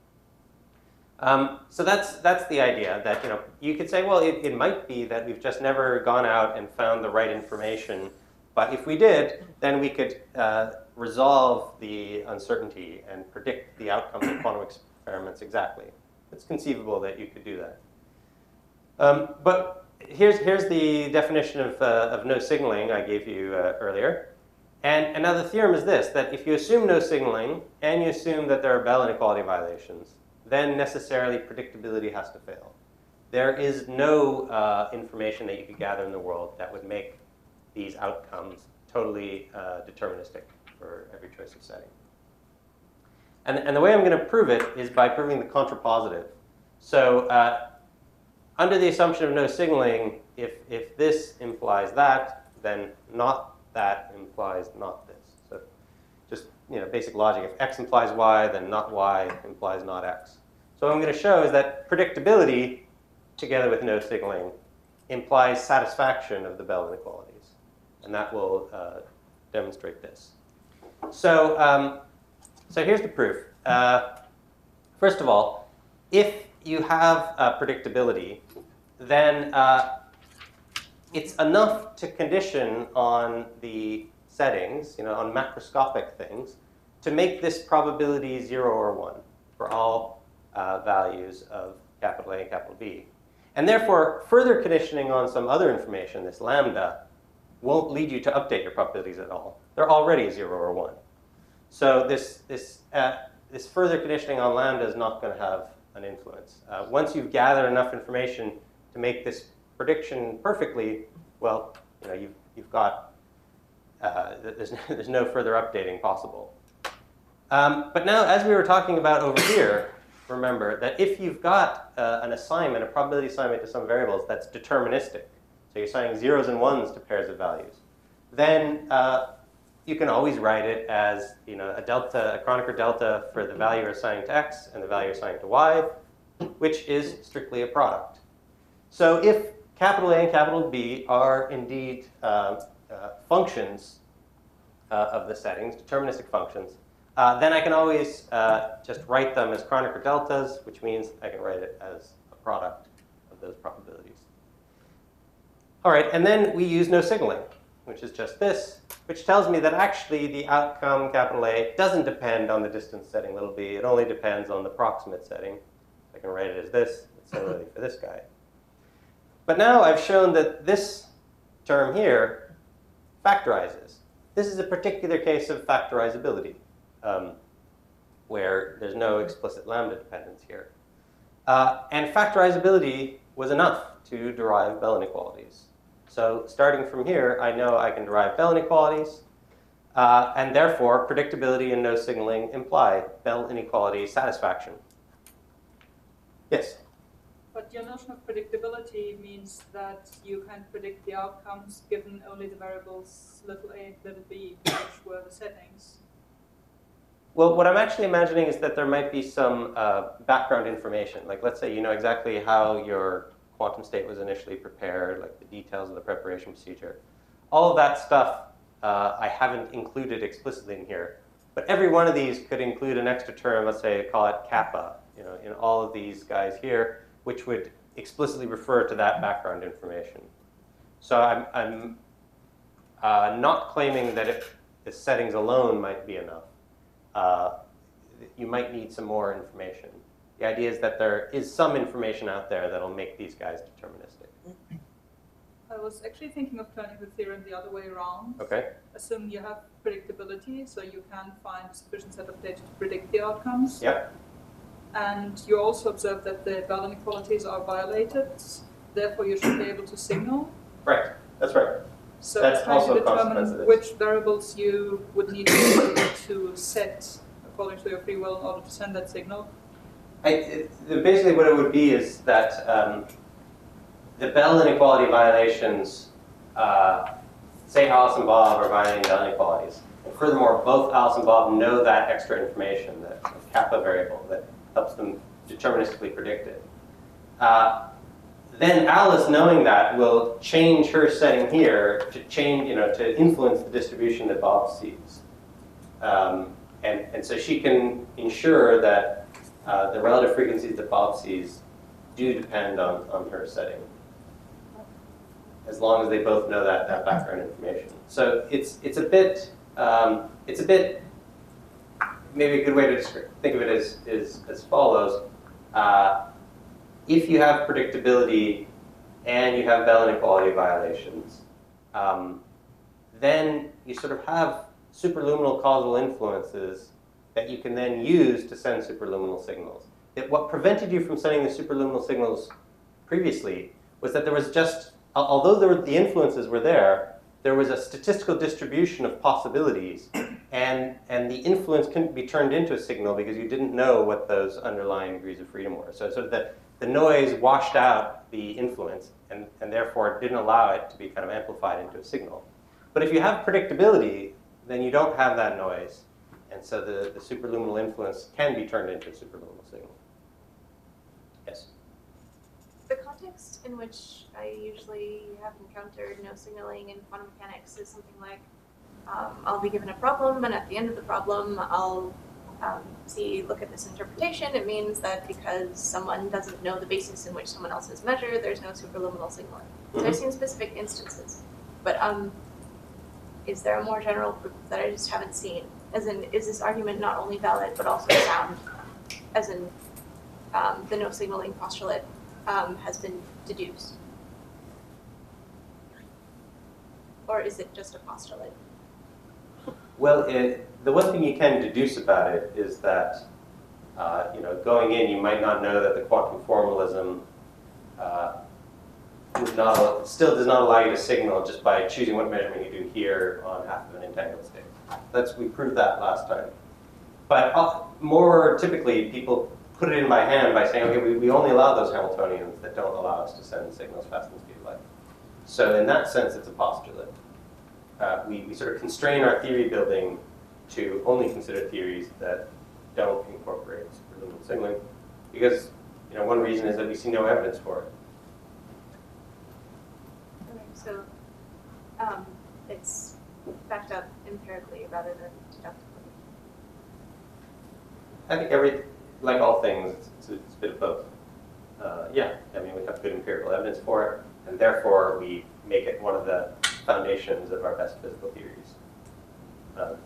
Um, so that's, that's the idea that, you know, you could say, well, it, it might be that we've just never gone out and found the right information. But if we did, then we could uh, resolve the uncertainty and predict the outcomes of quantum experiments exactly. It's conceivable that you could do that. Um, but here's, here's the definition of, uh, of no signaling I gave you uh, earlier. And, and now the theorem is this, that if you assume no signaling and you assume that there are Bell inequality violations, then necessarily predictability has to fail. There is no uh, information that you could gather in the world that would make these outcomes totally uh, deterministic for every choice of setting. And, and the way I'm going to prove it is by proving the contrapositive. So uh, under the assumption of no signaling, if, if this implies that, then not that implies not this. So just, you know, basic logic. If x implies y, then not y implies not x. So what I'm going to show is that predictability, together with no signaling, implies satisfaction of the Bell inequalities. And that will uh, demonstrate this. So, um, so here's the proof. Uh, first of all, if you have uh, predictability, then uh, it's enough to condition on the settings, you know, on macroscopic things, to make this probability zero or one for all uh, values of capital A and capital B. And therefore, further conditioning on some other information, this lambda, won't lead you to update your probabilities at all. They're already zero or one. So this, this, uh, this further conditioning on lambda is not going to have an influence. Uh, once you've gathered enough information to make this prediction perfectly, well, you know, you've, you've got, uh, there's, there's no further updating possible. Um, but now, as we were talking about over here, remember that if you've got uh, an assignment, a probability assignment to some variables that's deterministic, so you're assigning zeros and ones to pairs of values, then uh, you can always write it as, you know, a delta, a Kronecker delta for the value you're assigning to x and the value you're assigning to y, which is strictly a product. So if capital A and capital B are indeed uh, uh, functions uh, of the settings, deterministic functions, uh, then I can always uh, just write them as Kronecker deltas, which means I can write it as a product of those probabilities. All right, and then we use no signaling, which is just this, which tells me that actually the outcome, capital A, doesn't depend on the distance setting, little b. It only depends on the proximate setting. I can write it as this, similarly for this guy. But now I've shown that this term here factorizes. This is a particular case of factorizability, um, where there's no explicit lambda dependence here. Uh, and factorizability was enough to derive Bell inequalities. So starting from here, I know I can derive Bell inequalities, uh, and therefore predictability and no signaling imply Bell inequality satisfaction. Yes?
But your notion of predictability means that you can predict the outcomes given only the variables little a, little b, which were the settings.
Well, what I'm actually imagining is that there might be some uh, background information. Like, let's say you know exactly how your quantum state was initially prepared, like the details of the preparation procedure. All of that stuff uh, I haven't included explicitly in here. But every one of these could include an extra term, let's say call it kappa, you know, in all of these guys here, which would explicitly refer to that background information. So I'm, I'm uh, not claiming that if the settings alone might be enough. Uh, you might need some more information. The idea is that there is some information out there that'll make these guys deterministic.
I was actually thinking of turning the theorem the other way around.
Okay?
Assume you have predictability, so you can find a sufficient set of data to predict the outcomes.
Yep.
And you also observe that the Bell inequalities are violated, therefore you should be able to signal.
Right. That's right.
So
That's
it's trying
also
to
a consequence of
determine
this.
which variables you would need to be able to set according to your free will in order to send that signal.
I, it, basically, what it would be is that um, the Bell inequality violations, uh, say Alice and Bob are violating Bell inequalities. And furthermore, both Alice and Bob know that extra information, that kappa variable that helps them deterministically predict it. Uh, then Alice, knowing that, will change her setting here to change, you know, to influence the distribution that Bob sees. Um, and, and so she can ensure that Uh, the relative frequencies that Bob sees do depend on, on her setting, as long as they both know that, that background information. So it's it's a bit um, it's a bit maybe a good way to describe, think of it is is as follows: uh, if you have predictability and you have Bell inequality violations, um, then you sort of have superluminal causal influences that you can then use to send superluminal signals. It, what prevented you from sending the superluminal signals previously was that there was just, although there were, the influences were there, there was a statistical distribution of possibilities, and, and the influence couldn't be turned into a signal because you didn't know what those underlying degrees of freedom were. So, so the, the noise washed out the influence, and, and therefore didn't allow it to be kind of amplified into a signal. But if you have predictability, then you don't have that noise. And so the, the superluminal influence can be turned into a superluminal signal. Yes?
The context in which I usually have encountered no signaling in quantum mechanics is something like um, I'll be given a problem, and at the end of the problem, I'll um, see, look at this interpretation. It means that because someone doesn't know the basis in which someone else has measured, there's no superluminal signaling. Mm-hmm. So I've seen specific instances. But um, is there a more general proof that I just haven't seen? As in, is this argument not only valid, but also sound? As in, um, the no signaling postulate um, has been deduced? Or is it just a postulate?
Well, it, the one thing you can deduce about it is that, uh, you know, going in, you might not know that the quantum formalism uh, would not, still does not allow you to signal just by choosing what measurement you do here on half of an entangled state. That's, we proved that last time. But uh, more typically, people put it in by hand by saying, okay, we, we only allow those Hamiltonians that don't allow us to send signals faster than the speed of light. So in that sense, it's a postulate. Uh, we, we sort of constrain our theory building to only consider theories that don't incorporate superluminal signaling, because, you know, one reason is that we see no evidence for it.
Okay, so um, it's backed up empirically rather than deductively.
I think every, like all things, it's, it's, a, it's a bit of both. Uh, yeah, I mean, we have good empirical evidence for it, and therefore we make it one of the foundations of our best physical theories. Um,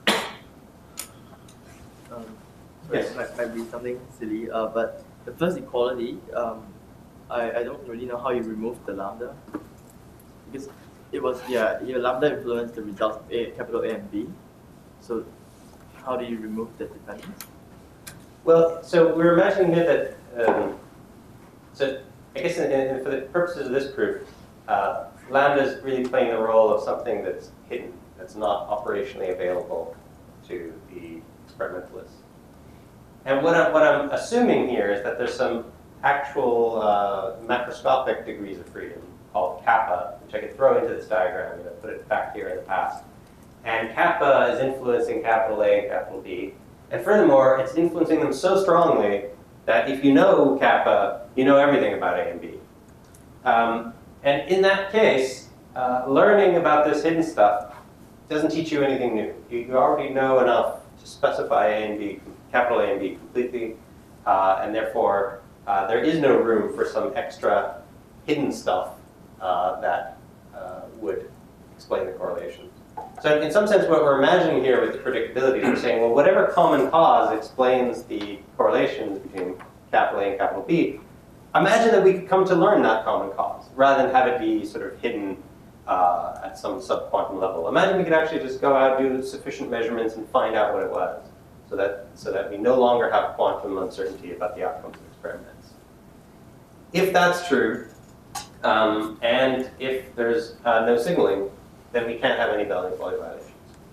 Um,
Yes.
It might, might be something silly, uh, but the first equality, um, I, I don't really know how you remove the lambda. Because it was, yeah, your lambda influenced the results of A, capital A and B. So how do you remove that dependence?
Well, so we're imagining here that, um, so I guess in, in, for the purposes of this proof, uh, lambda is really playing the role of something that's hidden, that's not operationally available to the experimentalists. And what I'm, what I'm assuming here is that there's some actual uh, macroscopic degrees of freedom called kappa, which I could throw into this diagram, you know, put it back here in the past. And kappa is influencing capital A and capital B. And furthermore, it's influencing them so strongly that if you know kappa, you know everything about A and B. Um, and in that case, uh, learning about this hidden stuff doesn't teach you anything new. You, you already know enough to specify A and B, capital A and B completely, uh, and therefore uh, there is no room for some extra hidden stuff uh, that uh, would explain the correlation. So in some sense, what we're imagining here with the predictability is we're saying, well, whatever common cause explains the correlations between capital A and capital B, imagine that we could come to learn that common cause rather than have it be sort of hidden uh, at some subquantum level. Imagine we could actually just go out, do sufficient measurements, and find out what it was, so that, so that we no longer have quantum uncertainty about the outcomes of experiments. If that's true, um, and if there's uh, no signaling, then we can't have any Bell inequality violations.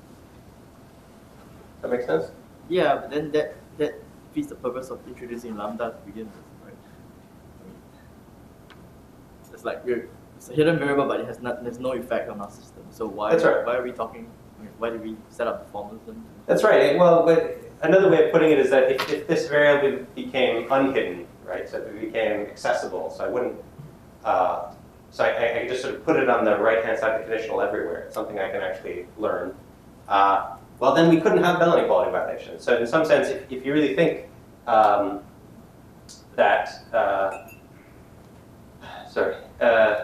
Does that make sense?
Yeah, but then that that defeats the purpose of introducing lambda to begin with, right? I mean, it's like we're, it's a hidden variable, but it has not there's no effect on our system. So why
That's right.
why are we talking? I mean, why did we set up the formalism?
That's right. Well, but another way of putting it is that if, if this variable became unhidden, right, so if it became accessible, so I wouldn't, uh, so I, I could just sort of put it on the right-hand side of the conditional everywhere. It's something I can actually learn. Uh, well, then we couldn't have Bell inequality violations. So in some sense, if, if you really think um, that, uh, sorry, uh,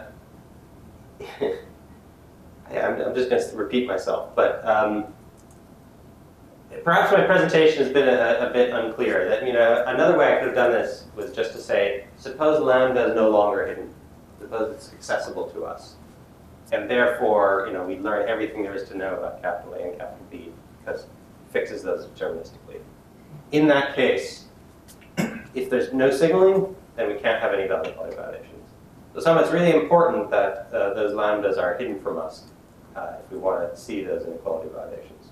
yeah, I'm, I'm just going to repeat myself, but um, perhaps my presentation has been a, a bit unclear. That, you know, another way I could have done this was just to say, suppose lambda is no longer hidden. Suppose it's accessible to us. And therefore, you know, we learn everything there is to know about capital A and capital B because it fixes those deterministically. In that case, if there's no signaling, then we can't have any Bell inequality violations. So somehow it's really important that uh, those lambdas are hidden from us uh, if we want to see those inequality violations.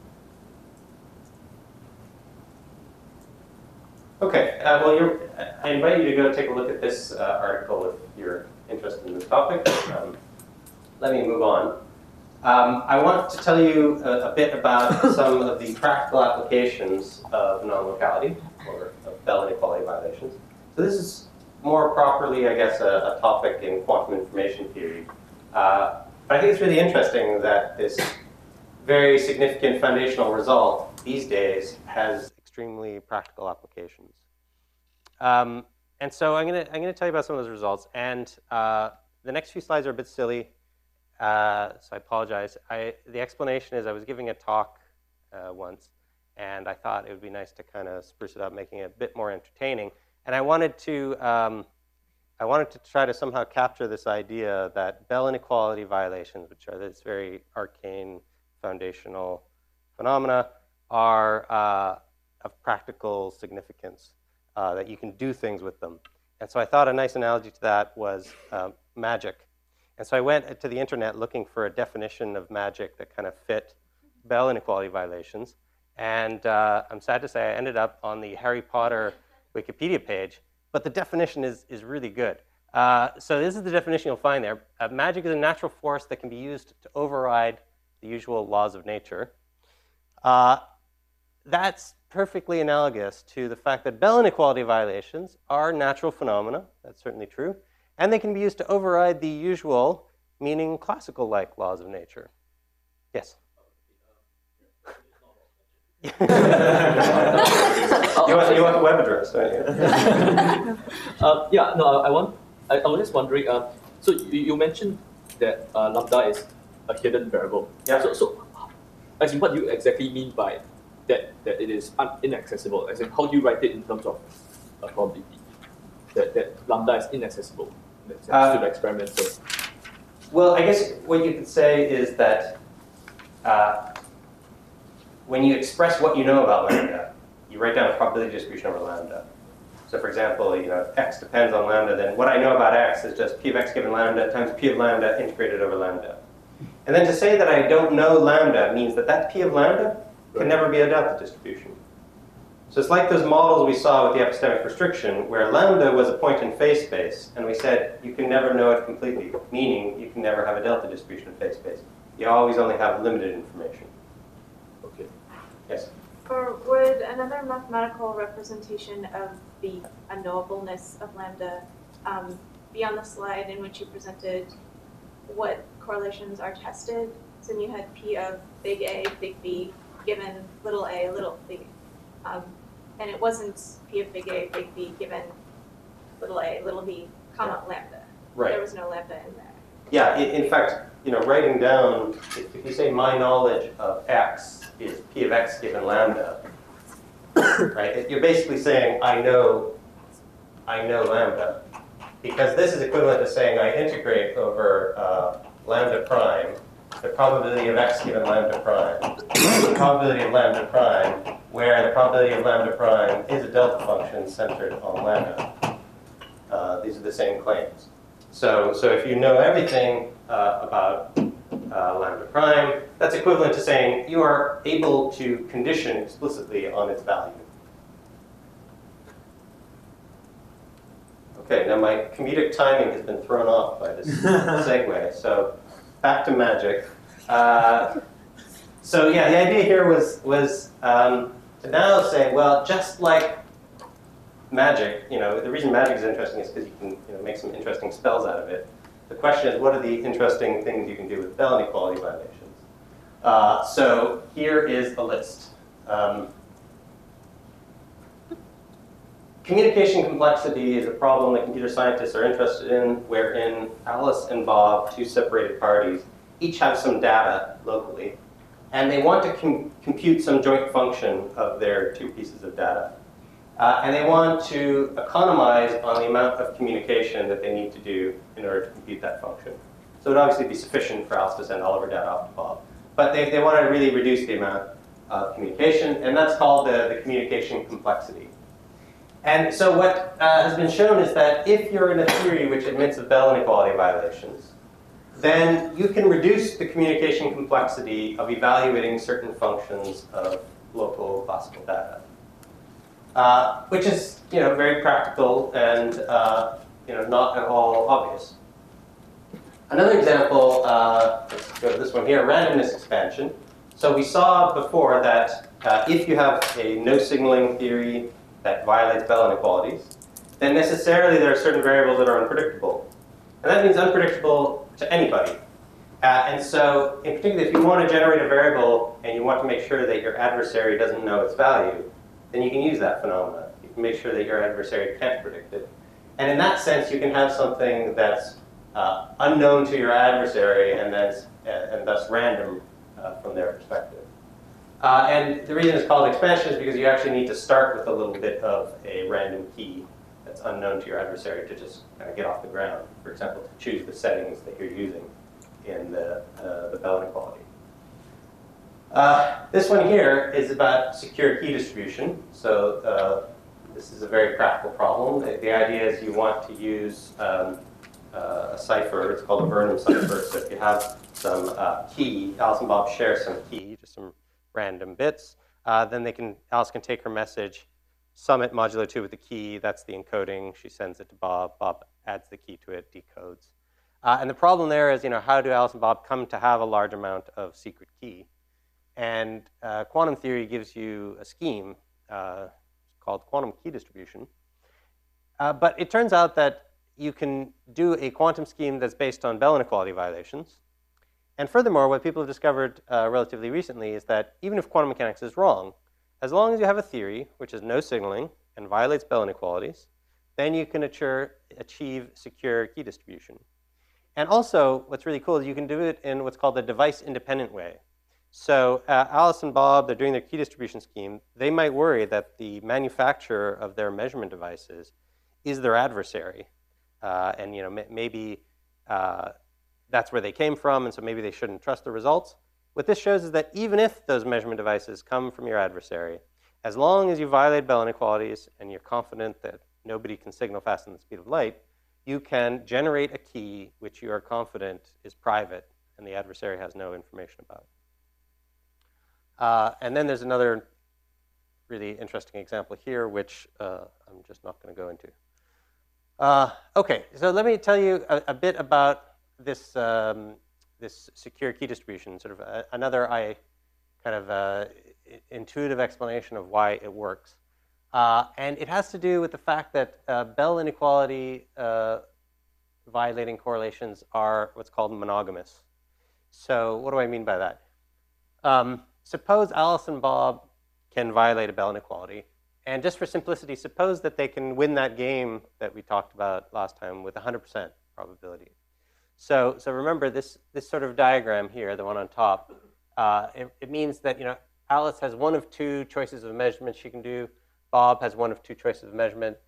Okay, uh, well, you're, I invite you to go take a look at this uh, article if you're interested in this topic. Um, let me move on. Um, I want to tell you a, a bit about some of the practical applications of non-locality, or of Bell inequality violations. So this is more properly, I guess, a, a topic in quantum information theory. Uh, but I think it's really interesting that this very significant foundational result these days has extremely practical applications. Um, and so I'm going to I'm going to tell you about some of those results. And uh, the next few slides are a bit silly, uh, so I apologize. I, the explanation is I was giving a talk uh, once, and I thought it would be nice to kind of spruce it up, making it a bit more entertaining. And I wanted to um, I wanted to try to somehow capture this idea that Bell inequality violations, which are this very arcane foundational phenomena, are uh, of practical significance, uh, that you can do things with them. And so I thought a nice analogy to that was uh, magic. And so I went to the internet looking for a definition of magic that kind of fit Bell inequality violations. And uh, I'm sad to say I ended up on the Harry Potter Wikipedia page, but the definition is, is really good. Uh, so this is the definition you'll find there. Uh, magic is a natural force that can be used to override the usual laws of nature. Uh, that's perfectly analogous to the fact that Bell inequality violations are natural phenomena. That's certainly true. And they can be used to override the usual, meaning classical-like laws of nature. Yes? you, want, you want the web address, don't you?
uh, yeah, no, I, I want. I, I was just wondering. Uh, so you, you mentioned that uh, lambda is a hidden variable.
Yeah.
So, so, as in, what do you exactly mean by that? That it is un inaccessible. As in, how do you write it in terms of uh, probability? That that lambda is inaccessible in that sense
uh,
to the experimenter.
Well, I guess what you could say is that. Uh, When you express what you know about lambda, you write down a probability distribution over lambda. So for example, you know, if x depends on lambda, then what I know about x is just p of x given lambda times p of lambda integrated over lambda. And then to say that I don't know lambda means that that p of lambda can never be a delta distribution. So it's like those models we saw with the epistemic restriction, where lambda was a point in phase space, and we said you can never know it completely, meaning you can never have a delta distribution in phase space. You always only have limited information.
Okay.
Yes?
Or would another mathematical representation of the unknowableness of lambda um, be on the slide in which you presented what correlations are tested? So then you had P of big A, big B, given little a, little b. Um, and it wasn't P of big A, big B, given little a, little b, comma, lambda.
Right.
There was no lambda in there.
Yeah, in, in fact, you know, writing down, if, if you say my knowledge of x is p of x given lambda, right? You're basically saying I know I know lambda, because this is equivalent to saying I integrate over uh, lambda prime, the probability of x given lambda prime, the probability of lambda prime, where the probability of lambda prime is a delta function centered on lambda. Uh, these are the same claims. So, so if you know everything uh, about uh, lambda prime, that's equivalent to saying you are able to condition explicitly on its value. Okay, now my comedic timing has been thrown off by this segue, so back to magic. Uh, so yeah, the idea here was, was um, to now say, well, just like magic, you know, the reason magic is interesting is because you can you know, make some interesting spells out of it. The question is, what are the interesting things you can do with Bell inequality violations? Uh, so here is a list. Um, Communication complexity is a problem that computer scientists are interested in, wherein Alice and Bob, two separated parties, each have some data locally, and they want to com compute some joint function of their two pieces of data. Uh, and they want to economize on the amount of communication that they need to do in order to compute that function. So it would obviously be sufficient for Alice to send all of her data off to Bob. But they, they want to really reduce the amount of communication, and that's called the, the communication complexity. And so what uh, has been shown is that if you're in a theory which admits of Bell inequality violations, then you can reduce the communication complexity of evaluating certain functions of local classical data, uh, which is you know very practical and uh, you know not at all obvious. Another example, uh, let's go to this one here, randomness expansion. So we saw before that uh, if you have a no signaling theory that violates Bell inequalities, then necessarily there are certain variables that are unpredictable. And that means unpredictable to anybody. Uh, and so, in particular, if you want to generate a variable and you want to make sure that your adversary doesn't know its value, then you can use that phenomenon. You can make sure that your adversary can't predict it. And in that sense, you can have something that's uh, unknown to your adversary and, that's, uh, and thus random uh, from their perspective. Uh, and the reason it's called expansion is because you actually need to start with a little bit of a random key that's unknown to your adversary to just kind of get off the ground. For example, to choose the settings that you're using in the, uh, the Bell inequality. Uh, this one here is about secure key distribution. So uh, this is a very practical problem. The, the idea is you want to use um, uh, a cipher. It's called a Burnham cipher. So if you have some uh, key, Alice and Bob share some key, just some random bits, uh, then they can, Alice can take her message, sum it modulo two with the key, that's the encoding, she sends it to Bob, Bob adds the key to it, decodes. Uh, and the problem there is, you know, how do Alice and Bob come to have a large amount of secret key? And uh, quantum theory gives you a scheme uh, called quantum key distribution. Uh, but it turns out that you can do a quantum scheme that's based on Bell inequality violations. And furthermore, what people have discovered uh, relatively recently is that even if quantum mechanics is wrong, as long as you have a theory which has no signaling and violates Bell inequalities, then you can assure, achieve secure key distribution. And also, what's really cool is you can do it in what's called the device-independent way. So uh, Alice and Bob, they're doing their key distribution scheme. They might worry that the manufacturer of their measurement devices is their adversary. Uh, and you know, maybe uh, that's where they came from, and so maybe they shouldn't trust the results. What this shows is that even if those measurement devices come from your adversary, as long as you violate Bell inequalities and you're confident that nobody can signal faster than the speed of light, you can generate a key which you are confident is private and the adversary has no information about. Uh, and then there's another really interesting example here, which uh, I'm just not going to go into. Uh, OK, so let me tell you a, a bit about this, um, this secure key distribution, sort of a, another I, kind of uh, intuitive explanation of why it works. Uh, and it has to do with the fact that uh, Bell inequality uh, violating correlations are what's called monogamous. So what do I mean by that? Um, suppose Alice and Bob can violate a Bell inequality. And just for simplicity, suppose that they can win that game that we talked about last time with one hundred percent probability. So, so remember this, this sort of diagram here, the one on top, uh, it, it means that you know, Alice has one of two choices of measurement she can do. Bob has one of two choices of measurement.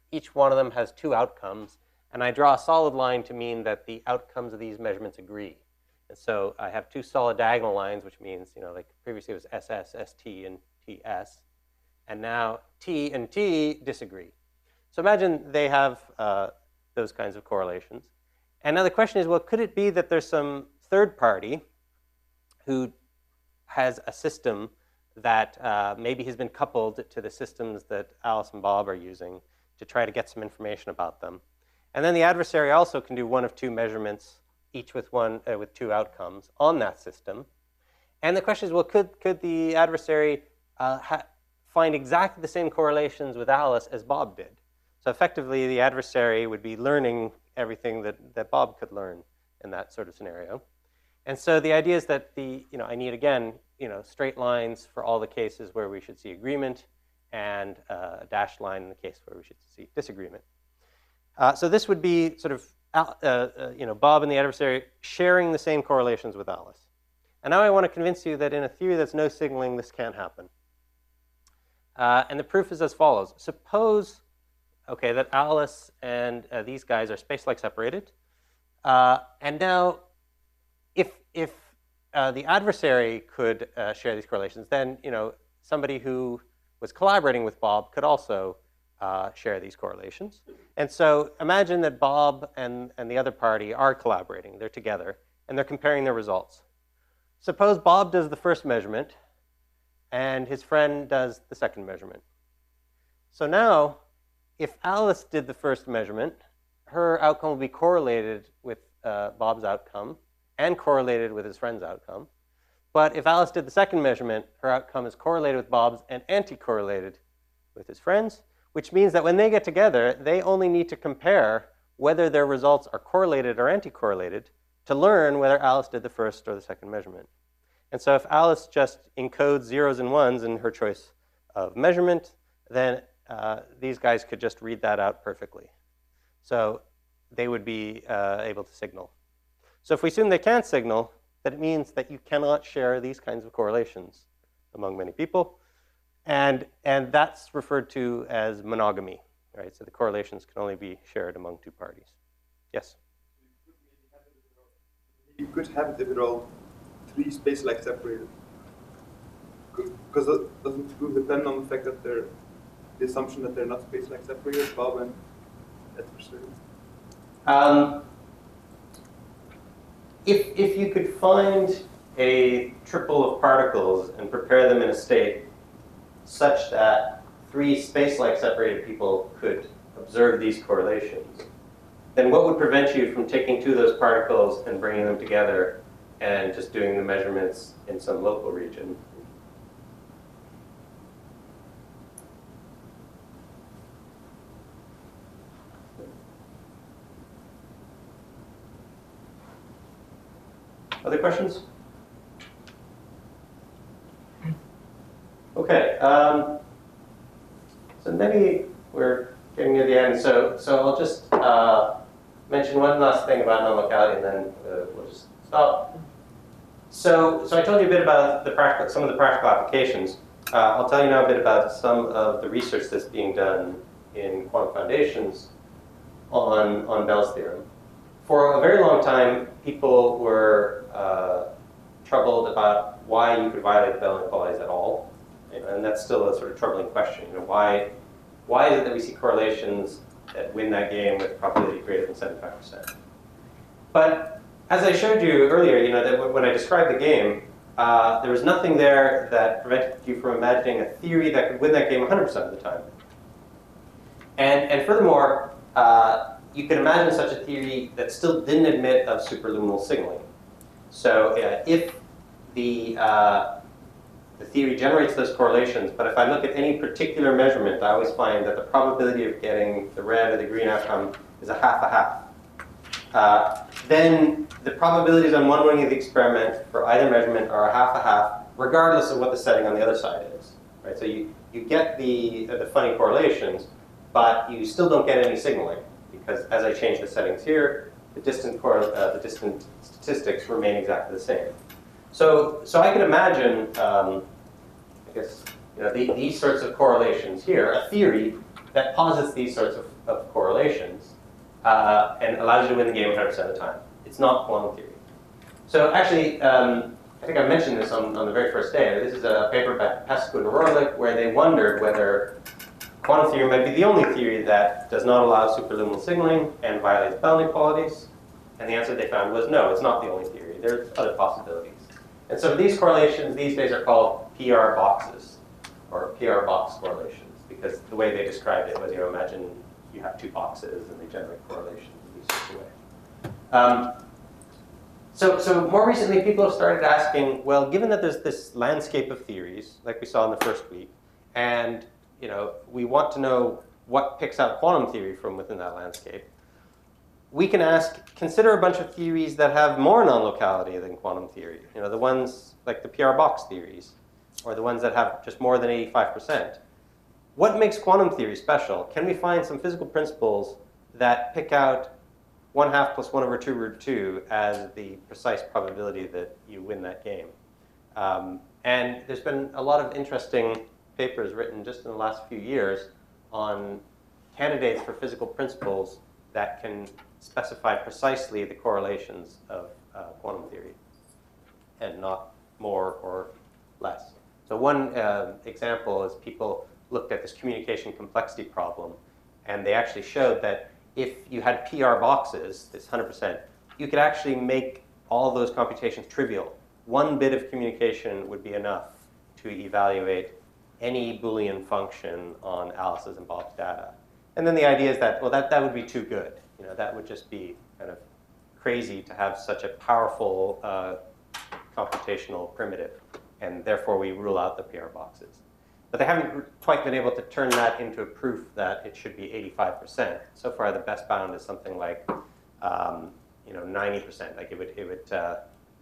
each one of them has two outcomes, and I draw a solid line to mean that the outcomes of these measurements agree. And so I have two solid diagonal lines, which means, you know, like previously it was S S, S T, and T S. And now T and T disagree. So imagine they have uh, those kinds of correlations. And now the question is, well, could it be that there's some third party who has a system that uh, maybe has been coupled to the systems that Alice and Bob are using to try to get some information about them? And then the adversary also can do one of two measurements, each with one uh, with two outcomes on that system. And the question is, well, could could the adversary uh, ha find exactly the same correlations with Alice as Bob did? So effectively, the adversary would be learning everything that that Bob could learn in that sort of scenario. And so the idea is that the you know I need again you know straight lines for all the cases where we should see agreement, and uh, a dashed line in the case where we should see disagreement. Uh, so this would be sort of uh, uh, you know, Bob and the adversary sharing the same correlations with Alice. And now I want to convince you that in a theory that's no signaling, this can't happen. Uh, and the proof is as follows. Suppose, okay, that Alice and uh, these guys are space-like separated. Uh, and now, if, if uh, the adversary could uh, share these correlations, then you know, somebody who was collaborating with Bob could also Uh, share these correlations. And so imagine that Bob and, and the other party are collaborating. They're together, and they're comparing their results. Suppose Bob does the first measurement, and his friend does the second measurement. So now, if Alice did the first measurement, her outcome will be correlated with uh, Bob's outcome and correlated with his friend's outcome. But if Alice did the second measurement, her outcome is correlated with Bob's and anti-correlated with his friend's, which means that when they get together, they only need to compare whether their results are correlated or anti-correlated to learn whether Alice did the first or the second measurement. And so if Alice just encodes zeros and ones in her choice of measurement, then uh, these guys could just read that out perfectly. So they would be uh, able to signal. So if we assume they can't signal, that it means that you cannot share these kinds of correlations among many people. And, and that's referred to as monogamy, right? So the correlations can only be shared among two parties. Yes?
You could have it if it all three space-like separated. Because it doesn't proof depend on the fact that they're, the assumption that they're not space-like separated, Bob and adversary?
Um, if, if you could find a triple of particles and prepare them in a state such that three space-like separated people could observe these correlations, then what would prevent you from taking two of those particles and bringing them together and just doing the measurements in some local region? Other questions? Okay, um, so maybe we're getting near the end, so, so I'll just uh, mention one last thing about non-locality, and then uh, we'll just stop. So, so I told you a bit about the practical, some of the practical applications. Uh, I'll tell you now a bit about some of the research that's being done in quantum foundations on, on Bell's theorem. For a very long time, people were uh, troubled about why you could violate the Bell inequalities at all. And that's still a sort of troubling question. You know, why, why is it that we see correlations that win that game with probability greater than seventy-five percent? But as I showed you earlier, you know, that when I described the game, uh, there was nothing there that prevented you from imagining a theory that could win that game one hundred percent of the time. And, and furthermore, uh, you can imagine such a theory that still didn't admit of superluminal signaling. So uh, if the uh, The theory generates those correlations, but if I look at any particular measurement, I always find that the probability of getting the red or the green outcome is a half a half. Uh, then the probabilities on one wing of the experiment for either measurement are a half a half, regardless of what the setting on the other side is. Right? So you, you get the, uh, the funny correlations, but you still don't get any signaling, because as I change the settings here, the distant, cor uh, the distant statistics remain exactly the same. So, so I can imagine, um, I guess, you know, the, these sorts of correlations here, a theory that posits these sorts of of correlations uh, and allows you to win the game one hundred percent of the time. It's not quantum theory. So actually, um, I think I mentioned this on, on the very first day. This is a paper by Pesco and Rohrlich where they wondered whether quantum theory might be the only theory that does not allow superluminal signaling and violates Bell inequalities. And the answer they found was no, it's not the only theory. There's other possibilities. And so these correlations these days are called P R boxes, or P R box correlations, because the way they described it was, you know, imagine you have two boxes and they generate correlations in these sorts of ways. Um, so, so more recently, people have started asking, well, given that there's this landscape of theories, like we saw in the first week, and you know, we want to know what picks out quantum theory from within that landscape, we can ask, consider a bunch of theories that have more non-locality than quantum theory. You know, the ones like the P R box theories, or the ones that have just more than eighty-five percent. What makes quantum theory special? Can we find some physical principles that pick out one half plus one over two root two as the precise probability that you win that game? Um, and there's been a lot of interesting papers written just in the last few years on candidates for physical principles that can specify precisely the correlations of uh, quantum theory and not more or less. So one uh, example is people looked at this communication complexity problem, and they actually showed that if you had P R boxes, this one hundred percent, you could actually make all those computations trivial. One bit of communication would be enough to evaluate any Boolean function on Alice's and Bob's data. And then the idea is that, well, that, that would be too good. You know, that would just be kind of crazy to have such a powerful uh, computational primitive. And therefore, we rule out the P R boxes. But they haven't quite been able to turn that into a proof that it should be eighty-five percent. So far, the best bound is something like, um, you know, ninety percent. Like it would, it would uh,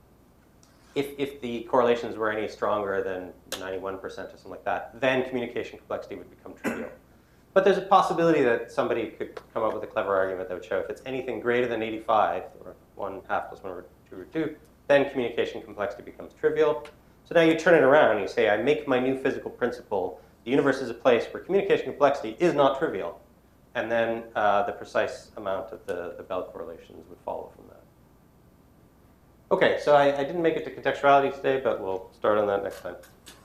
if, if the correlations were any stronger than ninety-one percent or something like that, then communication complexity would become trivial. But there's a possibility that somebody could come up with a clever argument that would show if it's anything greater than eighty-five, or one half plus one over two root two, then communication complexity becomes trivial. So now you turn it around and you say, I make my new physical principle. The universe is a place where communication complexity is not trivial. And then uh, the precise amount of the, the Bell correlations would follow from that. OK, so I, I didn't make it to contextuality today, but we'll start on that next time.